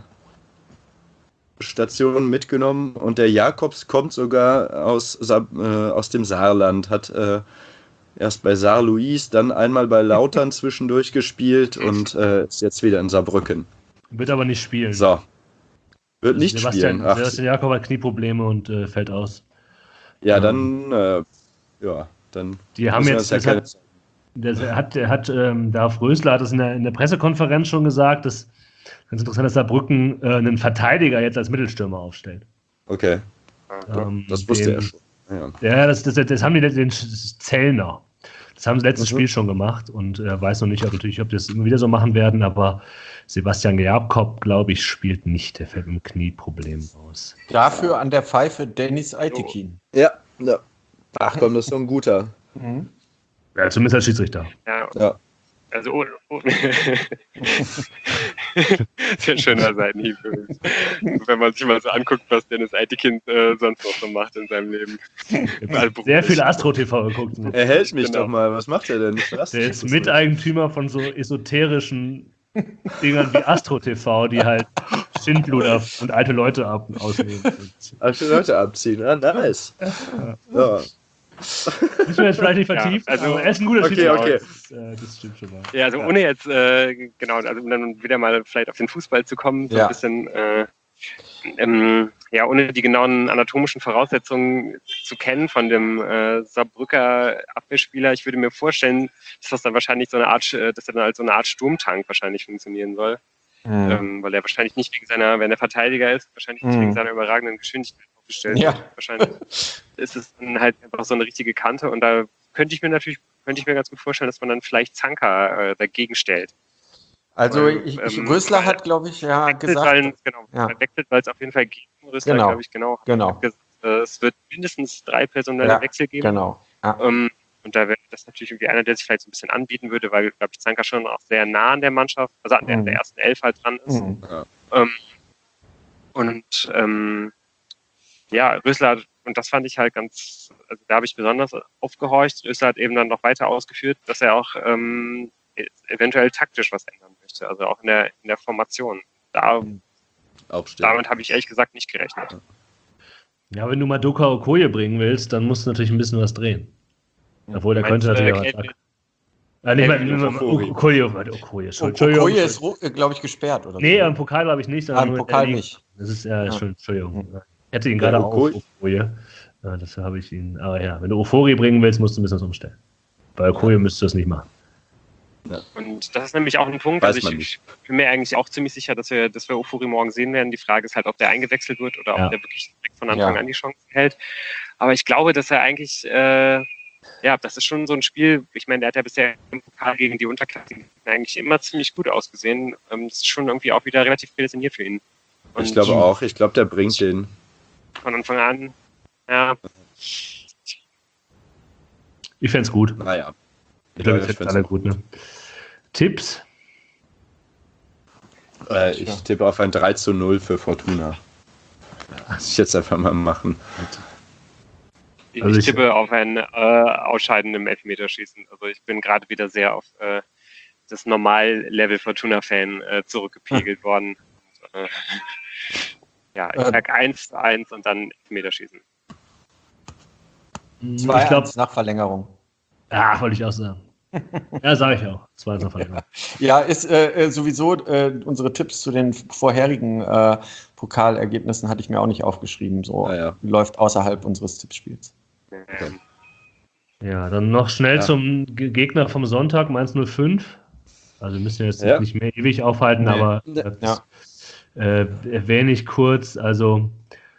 Speaker 4: Stationen mitgenommen und der Jakobs kommt sogar aus, Sa- äh, aus dem Saarland, hat äh, erst bei Saar-Louis, dann einmal bei Lautern zwischendurch gespielt und äh, ist jetzt wieder in Saarbrücken.
Speaker 3: Wird aber nicht spielen.
Speaker 4: So. Wird nicht
Speaker 3: Sebastian,
Speaker 4: spielen. Ach,
Speaker 3: Sebastian Jakob hat Knieprobleme und äh, fällt aus.
Speaker 4: ja, dann, äh, ja, dann.
Speaker 3: Die haben
Speaker 4: müssen wir
Speaker 3: jetzt,
Speaker 4: uns ja
Speaker 3: das hat, das hat, der hat, ähm, Darf Rösler hat es in der, in der Pressekonferenz schon gesagt, dass ganz interessant, dass Saarbrücken äh, einen Verteidiger jetzt als Mittelstürmer aufstellt.
Speaker 4: Okay,
Speaker 3: Ähm,
Speaker 4: das wusste
Speaker 3: den-
Speaker 4: er schon. Ja.
Speaker 3: Ja, das, das, das haben die den Zellner. Das haben sie letztes
Speaker 4: Mhm.
Speaker 3: Spiel schon gemacht und äh, weiß noch nicht, ob, natürlich, ob die das immer wieder so machen werden, aber Sebastian Jakob, glaube ich, spielt nicht. Der fällt mit dem Knieproblem aus.
Speaker 2: Dafür an der Pfeife Dennis Aitekin.
Speaker 4: Ja, ja. Ach komm, das ist so ein guter.
Speaker 2: Mhm.
Speaker 3: Ja, zumindest als Schiedsrichter.
Speaker 1: ja.
Speaker 4: Ja.
Speaker 1: Also, oh, oh. Sehr schöner Seitenhieb übrigens. Wenn man sich mal so anguckt, was Dennis Eitekin äh, sonst noch so macht in seinem Leben. Überall
Speaker 3: Sehr
Speaker 1: beruflich.
Speaker 3: viel Astro-T V geguckt.
Speaker 4: Er hält mich
Speaker 1: Genau.
Speaker 4: doch mal. Was macht er denn? Was?
Speaker 3: Der ist Miteigentümer von so esoterischen Dingern wie Astro T V, die halt Schindluder und alte Leute ab ausnehmen.
Speaker 4: Alte Leute abziehen, ah, nice.
Speaker 3: Ja.
Speaker 4: Ja.
Speaker 3: Müssen wir jetzt vielleicht nicht vertiefen,
Speaker 1: Ja, also-
Speaker 3: aber er ist ein guter
Speaker 4: Okay,
Speaker 3: Schiedsrichter.
Speaker 4: okay.
Speaker 3: Das, äh, das stimmt schon mal.
Speaker 1: Ja, also ohne jetzt, äh, genau, also um dann wieder mal vielleicht auf den Fußball zu kommen, so
Speaker 2: Ja.
Speaker 1: ein bisschen, äh, ähm, ja, ohne die genauen anatomischen Voraussetzungen zu kennen von dem äh, Saarbrücker Abwehrspieler. Ich würde mir vorstellen, dass das dann wahrscheinlich so eine Art, äh, dass er dann als so eine Art Sturmtank wahrscheinlich funktionieren soll,
Speaker 2: Mhm.
Speaker 1: ähm, weil er wahrscheinlich nicht wegen seiner, wenn er Verteidiger ist, wahrscheinlich nicht
Speaker 2: Mhm.
Speaker 1: wegen seiner überragenden Geschwindigkeit aufgestellt
Speaker 2: Ja.
Speaker 1: wird. Wahrscheinlich ist es dann halt einfach so eine richtige Kante und da könnte ich mir natürlich, könnte ich mir ganz gut vorstellen, dass man dann vielleicht Zanka äh, dagegen stellt.
Speaker 2: Also
Speaker 1: Weil,
Speaker 2: ich, ich,
Speaker 1: ähm,
Speaker 2: Rösler
Speaker 1: weil-
Speaker 2: hat, glaube ich, ja
Speaker 1: Wechselt,
Speaker 2: gesagt,
Speaker 1: weil, genau,
Speaker 2: Ja.
Speaker 1: er wechselt, weil es auf jeden Fall gegen Rösler,
Speaker 2: Genau.
Speaker 1: glaube ich, genau.
Speaker 2: Genau.
Speaker 1: hat gesagt, äh, es wird mindestens drei personelle
Speaker 2: Ja,
Speaker 1: Wechsel geben.
Speaker 2: genau. Ja.
Speaker 1: Ähm, und da wäre das natürlich irgendwie einer, der sich vielleicht so ein bisschen anbieten würde, weil, glaube ich, Zanka schon auch sehr nah an der Mannschaft, also an der,
Speaker 2: Mhm.
Speaker 1: der ersten Elf halt dran ist.
Speaker 2: Mhm.
Speaker 1: Ähm, und ähm, ja, Rösler, hat- und das fand ich halt ganz, also da habe ich besonders aufgehorcht. Rösler hat eben dann noch weiter ausgeführt, dass er auch ähm, eventuell taktisch was ändern möchte, also auch in der, in der Formation. Da,
Speaker 4: Aufstehen.
Speaker 1: damit habe ich ehrlich gesagt nicht gerechnet.
Speaker 3: Ja, wenn du Madoka Okoye bringen willst, dann musst du natürlich ein bisschen was drehen. Obwohl, der
Speaker 1: Meinst,
Speaker 3: könnte natürlich
Speaker 1: äh,
Speaker 3: auch
Speaker 1: Kelvin-
Speaker 3: Attack. Äh, nicht mal,
Speaker 1: Kelvin
Speaker 3: nicht mal-
Speaker 4: Ofori.
Speaker 3: Okoye, warte, Okoye,
Speaker 2: Und
Speaker 3: Entschuldigung.
Speaker 2: Okoye ist, glaube ich, gesperrt, oder?
Speaker 3: Nee,
Speaker 2: so.
Speaker 3: im Pokal glaube ich nicht,
Speaker 2: Ah,
Speaker 3: sondern
Speaker 2: im
Speaker 3: nur in
Speaker 2: Pokal
Speaker 3: der Liga.
Speaker 2: nicht.
Speaker 3: Das ist, ja,
Speaker 2: Ja.
Speaker 3: Entschuldigung.
Speaker 2: Mhm.
Speaker 3: Ich hätte ihn
Speaker 4: Ja,
Speaker 3: gerade auch
Speaker 4: Okoye-
Speaker 3: auf Okoye. Ja, dafür habe ich ihn. Aber ja, wenn du Ofori bringen willst, musst du ein bisschen was umstellen. Bei Okoye müsstest du das nicht machen.
Speaker 1: Und das ist nämlich auch ein Punkt,
Speaker 4: Weiß
Speaker 1: also
Speaker 4: man
Speaker 1: ich,
Speaker 4: nicht.
Speaker 1: ich bin mir eigentlich auch ziemlich sicher, dass wir, dass wir Ofori morgen sehen werden. Die Frage ist halt, ob der eingewechselt wird oder
Speaker 3: Ja.
Speaker 1: ob der wirklich direkt von Anfang
Speaker 2: Ja.
Speaker 1: an die Chance hält. Aber ich glaube, dass er eigentlich, äh, ja, das ist schon so ein Spiel, ich meine, der hat ja bisher im Pokal gegen die Unterklasse eigentlich immer ziemlich gut ausgesehen. Ähm, das ist schon irgendwie auch wieder relativ prädestiniert für ihn. Und
Speaker 4: Ich glaube auch, ich glaube, der bringt den.
Speaker 1: von Anfang an, ja,
Speaker 3: Ich fände es gut.
Speaker 4: Naja.
Speaker 3: Ich glaube,
Speaker 4: Ja,
Speaker 3: wir
Speaker 4: ich
Speaker 3: finden
Speaker 4: find's
Speaker 3: alle
Speaker 4: auch.
Speaker 3: gut. Ne? Tipps?
Speaker 4: Äh, ich tippe auf ein drei zu null für Fortuna. Muss ich jetzt einfach mal machen.
Speaker 1: ich,
Speaker 3: Also
Speaker 1: ich
Speaker 3: ich-
Speaker 1: tippe auf ein äh, Ausscheiden im Elfmeterschießen. Also ich bin gerade wieder sehr auf äh, das Normal-Level Fortuna-Fan äh, zurückgepegelt worden. Und, äh, ja, ich
Speaker 2: Äh,
Speaker 1: sag eins zu eins und dann Elfmeterschießen.
Speaker 3: Ich
Speaker 2: zwei
Speaker 3: glaube,
Speaker 2: eins nach Verlängerung.
Speaker 3: ja, wollte ich auch sagen. Ja, sage ich auch. zwei eins nach Verlängerung.
Speaker 2: Ja, ist äh, äh, sowieso äh, unsere Tipps zu den vorherigen äh, Pokalergebnissen hatte ich mir auch nicht aufgeschrieben. So
Speaker 4: Ah, ja.
Speaker 2: läuft außerhalb unseres Tippspiels.
Speaker 1: Ähm,
Speaker 3: Ja, dann noch schnell
Speaker 4: Ja.
Speaker 3: zum Ge- Gegner vom Sonntag, Mainz null fünf. Also wir müssen jetzt
Speaker 4: Ja.
Speaker 3: nicht mehr ewig aufhalten,
Speaker 2: Nee.
Speaker 3: aber
Speaker 4: Nee.
Speaker 3: das, äh, erwähne ich kurz. Also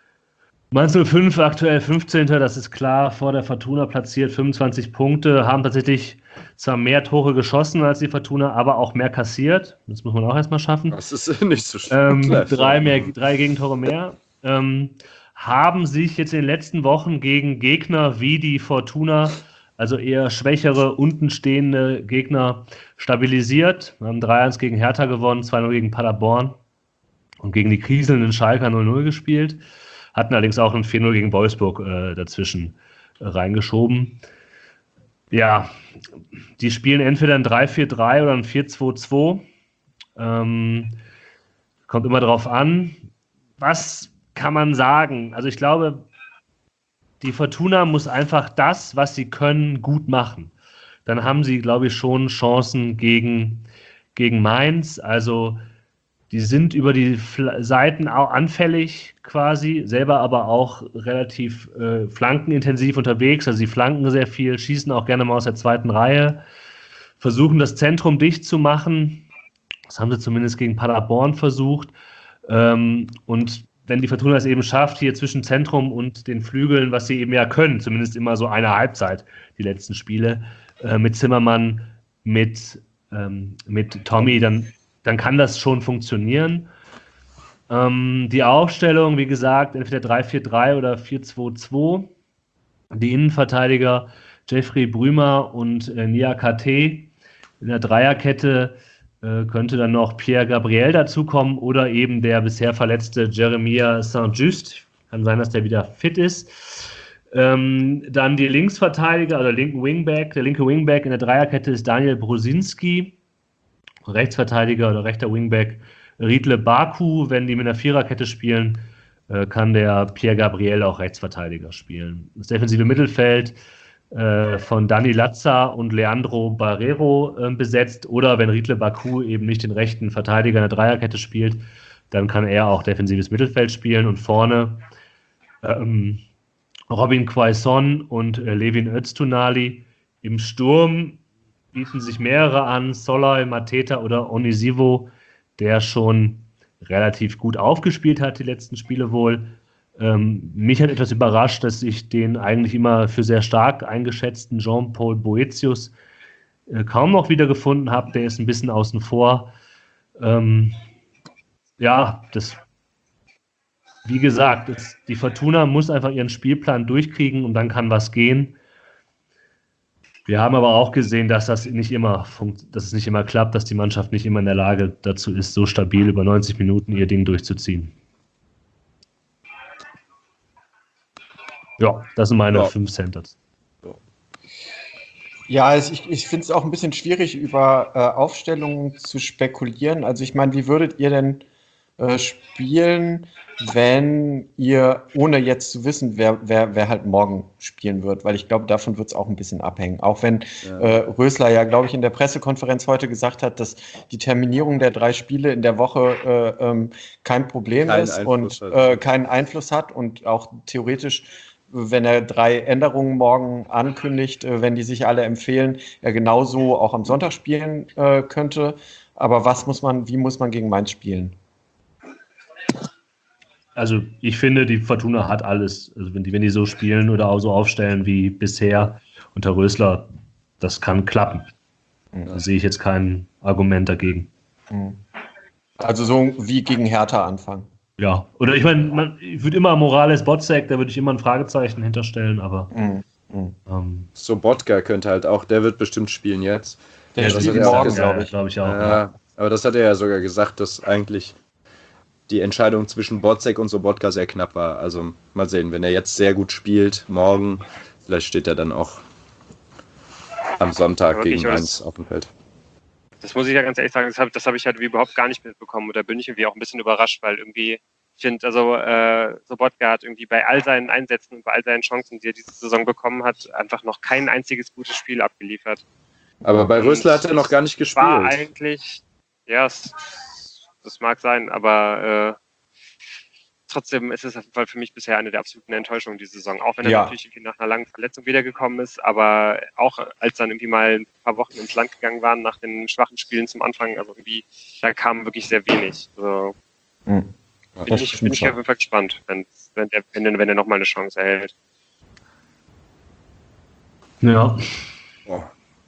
Speaker 3: Mainz null fünf aktuell fünfzehnter Das ist klar, vor der Fortuna platziert, fünfundzwanzig Punkte, haben tatsächlich zwar mehr Tore geschossen als die Fortuna, aber auch mehr kassiert. Das muss man auch erstmal schaffen.
Speaker 4: Das ist nicht so schlimm.
Speaker 3: Ähm, drei, mehr, drei Gegentore mehr. Ähm, haben sich jetzt in den letzten Wochen gegen Gegner wie die Fortuna, also eher schwächere, untenstehende Gegner, stabilisiert. Wir haben drei eins gegen Hertha gewonnen, zwei null gegen Paderborn und gegen die kriselnden Schalker null null gespielt. Hatten allerdings auch ein vier null gegen Wolfsburg äh, dazwischen äh, reingeschoben. Ja, die spielen entweder ein drei vier drei oder ein vier zwei zwei. Ähm, kommt immer drauf an. Was kann man sagen? Also ich glaube, die Fortuna muss einfach das, was sie können, gut machen. Dann haben sie, glaube ich, schon Chancen gegen, gegen Mainz. Also die sind über die Fl- Seiten auch anfällig quasi, selber aber auch relativ äh, flankenintensiv unterwegs. Also sie flanken sehr viel, schießen auch gerne mal aus der zweiten Reihe, versuchen das Zentrum dicht zu machen. Das haben sie zumindest gegen Paderborn versucht. Ähm, und wenn die Fortuna es eben schafft, hier zwischen Zentrum und den Flügeln, was sie eben ja können, zumindest immer so eine Halbzeit, die letzten Spiele, äh, mit Zimmermann, mit, ähm, mit Tommy, dann, dann kann das schon funktionieren. Ähm, die Aufstellung, wie gesagt, entweder drei vier drei oder vier zwei zwei. Die Innenverteidiger Jeffrey Brümer und äh, Nia K T. In der Dreierkette äh, könnte dann noch Pierre Gabriel dazukommen oder eben der bisher verletzte Jeremia Saint-Just. Kann sein, dass der wieder fit ist. Ähm, dann die Linksverteidiger oder linken Wingback. Der linke Wingback in der Dreierkette ist Daniel Brusinski. Rechtsverteidiger oder rechter Wingback Riedle Baku, wenn die mit einer Viererkette spielen, äh, kann der Pierre Gabriel auch Rechtsverteidiger spielen. Das defensive Mittelfeld äh, von Dani Lazza und Leandro Barrero äh, besetzt, oder wenn Riedle Baku eben nicht den rechten Verteidiger in der Dreierkette spielt, dann kann er auch defensives Mittelfeld spielen und vorne ähm, Robin Quaison und äh, Levin Öztunali. Im Sturm bieten sich mehrere an, Solay, Mateta oder Onisivo, der schon relativ gut aufgespielt hat, die letzten Spiele wohl. Ähm, mich hat etwas überrascht, dass ich den eigentlich immer für sehr stark eingeschätzten Jean-Paul Boetius äh, kaum noch wiedergefunden habe. Der ist ein bisschen außen vor. Ähm, ja, das, wie gesagt, das, die Fortuna muss einfach ihren Spielplan durchkriegen und dann kann was gehen. Wir haben aber auch gesehen, dass das nicht immer funkt, dass es nicht immer klappt, dass die Mannschaft nicht immer in der Lage dazu ist, so stabil über neunzig Minuten ihr Ding durchzuziehen. Ja, das sind meine
Speaker 4: Ja.
Speaker 3: fünf Cent dazu.
Speaker 2: Ja, es, ich, ich finde es auch ein bisschen schwierig, über äh, Aufstellungen zu spekulieren. Also ich meine, wie würdet ihr denn äh, spielen, wenn ihr, ohne jetzt zu wissen, wer, wer, wer halt morgen spielen wird? Weil ich glaube, davon wird es auch ein bisschen abhängen. Auch wenn
Speaker 4: Ja.
Speaker 2: äh, Rösler ja, glaube ich, in der Pressekonferenz heute gesagt hat, dass die Terminierung der drei Spiele in der Woche äh, ähm, kein Problem
Speaker 4: Keinen
Speaker 2: ist
Speaker 4: Einfluss
Speaker 2: und
Speaker 4: hat.
Speaker 2: äh, keinen Einfluss hat und auch theoretisch, wenn er drei Änderungen morgen ankündigt, äh, wenn die sich alle empfehlen, er genauso auch am Sonntag spielen äh, könnte. Aber was muss man, wie muss man gegen Mainz spielen?
Speaker 3: Also ich finde, die Fortuna hat alles. Also wenn die, wenn die so spielen oder auch so aufstellen wie bisher unter Rösler, das kann klappen. Da sehe ich jetzt kein Argument dagegen.
Speaker 2: Also so wie gegen Hertha anfangen.
Speaker 3: Ja, oder ich meine, man- ich würde immer Morales Botzek, da würde ich immer ein Fragezeichen hinterstellen, aber
Speaker 2: Mhm. Mhm.
Speaker 3: ähm,
Speaker 4: Sobotka könnte halt auch, der wird bestimmt spielen jetzt.
Speaker 2: Der
Speaker 4: Ja, das
Speaker 2: spielt
Speaker 4: hat er auch
Speaker 2: morgen,
Speaker 4: gesagt.
Speaker 2: glaube ich.
Speaker 3: glaube ich auch.
Speaker 4: Ja,
Speaker 3: Ja.
Speaker 4: aber das hat er ja sogar gesagt, dass eigentlich die Entscheidung zwischen Botzek und Sobotka sehr knapp war. Also mal sehen, wenn er jetzt sehr gut spielt, morgen, vielleicht steht er dann auch am Sonntag
Speaker 1: Ja, wirklich,
Speaker 4: gegen
Speaker 1: aber
Speaker 4: Mainz auf dem Feld.
Speaker 1: Das muss ich ja ganz ehrlich sagen, das habe das hab ich halt überhaupt gar nicht mitbekommen. Und da bin ich irgendwie auch ein bisschen überrascht, weil irgendwie, ich finde, also äh, Sobotka hat irgendwie bei all seinen Einsätzen und bei all seinen Chancen, die er diese Saison bekommen hat, einfach noch kein einziges gutes Spiel abgeliefert.
Speaker 4: Aber bei
Speaker 1: Und
Speaker 4: Rösler hat er noch gar nicht
Speaker 1: es war
Speaker 4: gespielt.
Speaker 1: eigentlich, ja, es, das mag sein, aber äh, trotzdem ist es auf jeden Fall für mich bisher eine der absoluten Enttäuschungen diese Saison. Auch wenn er
Speaker 2: Ja.
Speaker 1: natürlich irgendwie nach einer langen Verletzung wiedergekommen ist, aber auch als dann irgendwie mal ein paar Wochen ins Land gegangen waren nach den schwachen Spielen zum Anfang, also irgendwie, da kam wirklich sehr wenig. Also
Speaker 2: Mhm.
Speaker 1: bin
Speaker 2: Das
Speaker 1: ich,
Speaker 2: stimmt
Speaker 1: bin ich
Speaker 2: schon.
Speaker 1: auf jeden Fall gespannt, wenn, wenn, er, wenn, er- wenn er nochmal eine Chance erhält.
Speaker 3: Ja.
Speaker 4: Oh.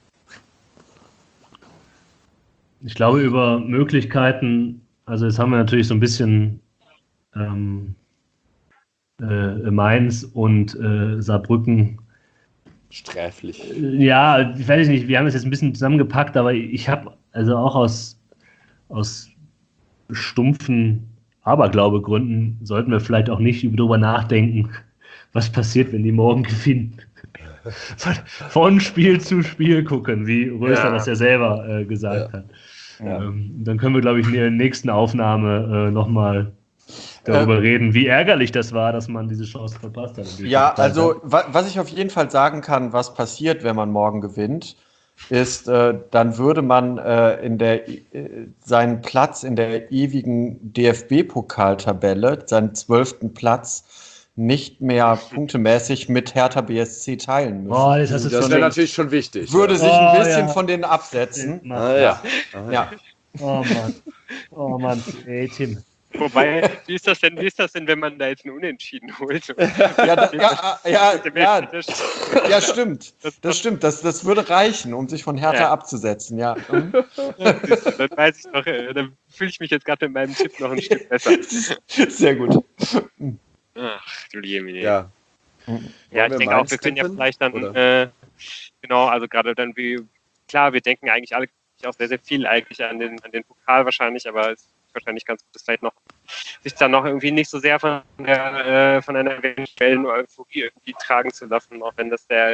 Speaker 3: Ich glaube, über Möglichkeiten, also jetzt haben wir natürlich so ein bisschen ähm, äh, Mainz und äh, Saarbrücken.
Speaker 4: Sträflich.
Speaker 3: Äh, Ja, ich weiß nicht, wir haben es jetzt ein bisschen zusammengepackt, aber ich habe also auch aus, aus stumpfen Aberglaubegründen sollten wir vielleicht auch nicht darüber nachdenken, was passiert, wenn die morgen gewinnen. Von, von Spiel zu Spiel gucken, wie Rösler
Speaker 1: Ja.
Speaker 3: das ja selber äh, gesagt
Speaker 4: Ja.
Speaker 3: hat.
Speaker 2: Ja.
Speaker 3: Ähm, dann können wir, glaube ich, in der nächsten Aufnahme äh, nochmal darüber reden, wie ärgerlich das war, dass man diese Chance verpasst hat.
Speaker 2: Ja, also wa was ich auf jeden Fall sagen kann, was passiert, wenn man morgen gewinnt, ist, äh, dann würde man äh, in der, äh, seinen Platz in der ewigen D F B-Pokaltabelle, seinen zwölften Platz, nicht mehr punktemäßig mit Hertha B S C teilen müssen.
Speaker 3: Oh, das hast du
Speaker 4: Das
Speaker 3: schon
Speaker 4: wäre
Speaker 3: längst-
Speaker 4: natürlich schon wichtig.
Speaker 2: Würde
Speaker 4: ja.
Speaker 2: sich
Speaker 3: Oh,
Speaker 2: ein bisschen
Speaker 3: ja.
Speaker 2: von denen absetzen.
Speaker 4: Ah, ja.
Speaker 2: Ja.
Speaker 3: Oh Mann. Oh Mann. Ey, Tim.
Speaker 1: Wobei, wie ist das denn, wie ist das denn, wenn man da jetzt einen Unentschieden holt?
Speaker 2: Ja, da, ja, ja, ja,
Speaker 1: Das,
Speaker 2: ja, stimmt.
Speaker 1: das,
Speaker 2: Das stimmt. Das, das würde reichen, um sich von Hertha
Speaker 1: Ja.
Speaker 2: abzusetzen. Ja. Mhm.
Speaker 1: dann weiß ich doch, äh, dann fühle ich mich jetzt gerade mit meinem Tipp noch ein Stück besser.
Speaker 2: Sehr gut.
Speaker 1: Ach, du Jemine.
Speaker 4: Ja.
Speaker 1: Ja,
Speaker 4: Wollen
Speaker 1: ich
Speaker 4: wir
Speaker 1: denke auch,
Speaker 4: Mainz
Speaker 1: wir können ja
Speaker 4: tippen,
Speaker 1: vielleicht dann,
Speaker 4: oder?
Speaker 1: äh, genau, also gerade dann wie, klar, wir denken eigentlich alle auch sehr, sehr viel eigentlich an den, an den Pokal wahrscheinlich, aber es ist wahrscheinlich ganz gut, das vielleicht noch, sich dann noch irgendwie nicht so sehr von, der, äh, von einer eventuellen Euphorie irgendwie tragen zu lassen, auch wenn das der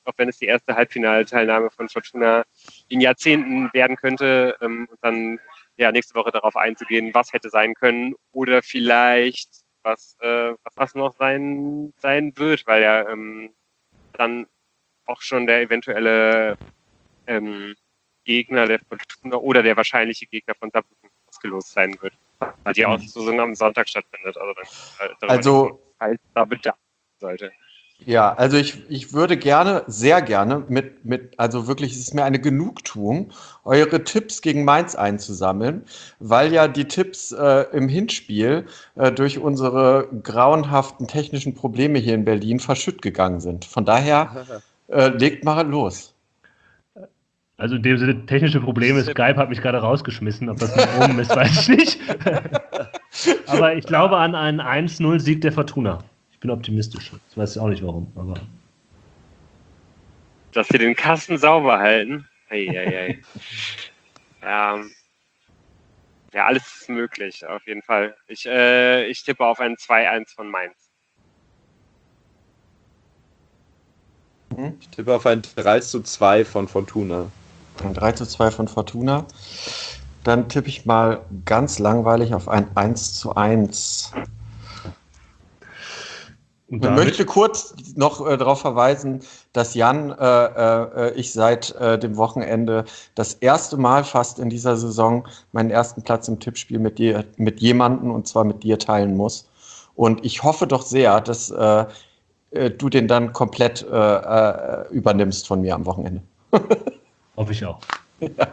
Speaker 1: auch wenn es die erste Halbfinalteilnahme von Fortuna in Jahrzehnten werden könnte. Ähm, und dann ja nächste Woche darauf einzugehen, was hätte sein können oder vielleicht was, äh, was, was noch sein, sein wird, weil ja ähm, dann auch schon der eventuelle ähm, Gegner der Fortuna oder der wahrscheinliche Gegner von Saarbrücken ausgelost sein wird, weil die Auslosung am Sonntag stattfindet. Also, dann,
Speaker 2: Also
Speaker 1: falls da Bedarf sollte.
Speaker 2: Ja, also ich, ich würde gerne, sehr gerne mit, mit, also wirklich, es ist mir eine Genugtuung, eure Tipps gegen Mainz einzusammeln, weil ja die Tipps äh, im Hinspiel äh, durch unsere grauenhaften technischen Probleme hier in Berlin verschütt gegangen sind. Von daher äh, legt mal los.
Speaker 3: Also in dem Sinne, technische Probleme, Skype hat mich gerade rausgeschmissen. Ob das ein Omen ist, weiß ich nicht. Aber ich glaube an einen eins null Sieg der Fortuna. Ich bin optimistisch. Ich weiß auch nicht warum, aber.
Speaker 1: Dass sie den Kasten sauber halten. Eieiei. ja, ja, alles ist möglich, auf jeden Fall. Ich, äh, ich tippe auf ein zwei eins von Mainz.
Speaker 4: Ich tippe auf ein drei zu zwei von Fortuna.
Speaker 2: Ein drei zu zwei von Fortuna. Dann tippe ich mal ganz langweilig auf ein eins zu eins.
Speaker 3: Und
Speaker 2: Ich möchte kurz noch äh, darauf verweisen, dass Jan, äh, äh, ich seit äh, dem Wochenende das erste Mal fast in dieser Saison meinen ersten Platz im Tippspiel mit dir, mit jemandem, und zwar mit dir, teilen muss. Und ich hoffe doch sehr, dass äh, äh, du den dann komplett äh, äh, übernimmst von mir am Wochenende.
Speaker 3: hoffe ich auch.
Speaker 2: Ja.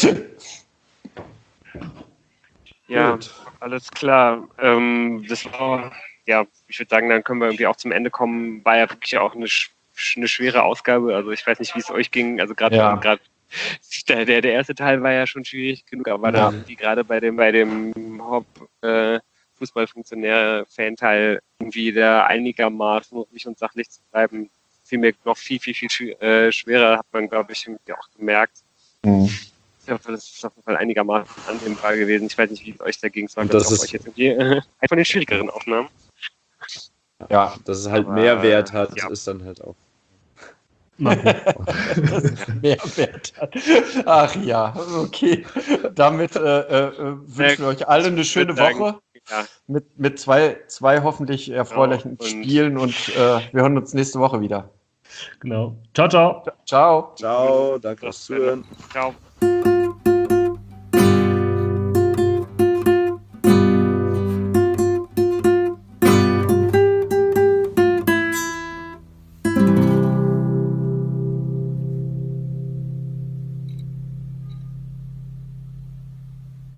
Speaker 1: Ja,
Speaker 4: Gut.
Speaker 1: alles klar. Ähm, das war, ja, ich würde sagen, dann können wir irgendwie auch zum Ende kommen. War ja wirklich auch eine, sch- eine schwere Ausgabe. Also ich weiß nicht, wie es euch ging. Also gerade
Speaker 2: Ja.
Speaker 1: gerade der, der, der erste Teil war ja schon schwierig genug, aber
Speaker 2: Ja.
Speaker 1: dann die gerade bei dem bei dem Hop äh, Fußballfunktionär-Fan-Teil irgendwie da einigermaßen ruhig und sachlich zu bleiben, fiel mir noch viel, viel, viel schw- äh, schwerer, hat man, glaube ich, irgendwie auch gemerkt.
Speaker 2: Mhm.
Speaker 1: Ich hoffe, das ist auf jeden Fall einigermaßen annehmbar gewesen. Ich weiß nicht, wie es euch dagegen war.
Speaker 4: Und
Speaker 1: Das
Speaker 4: das
Speaker 1: ist
Speaker 4: ist-
Speaker 1: euch jetzt irgendwie äh, eine von den schwierigeren Aufnahmen.
Speaker 2: Ja,
Speaker 4: Dass es halt
Speaker 1: Aber,
Speaker 4: Mehrwert hat,
Speaker 1: ja.
Speaker 4: ist dann halt auch.
Speaker 3: Mal gucken.
Speaker 2: dass es Mehrwert hat. Ach ja, okay. Damit äh, äh, wünschen wir euch alle eine schöne
Speaker 1: sagen,
Speaker 2: Woche
Speaker 1: Ja,
Speaker 2: mit, mit zwei, zwei hoffentlich erfreulichen
Speaker 1: Genau, und-
Speaker 2: Spielen und äh, wir hören uns nächste Woche wieder.
Speaker 3: Genau. Ciao, ciao.
Speaker 2: Ciao.
Speaker 4: Ciao, danke fürs Zuhören.
Speaker 1: ciao.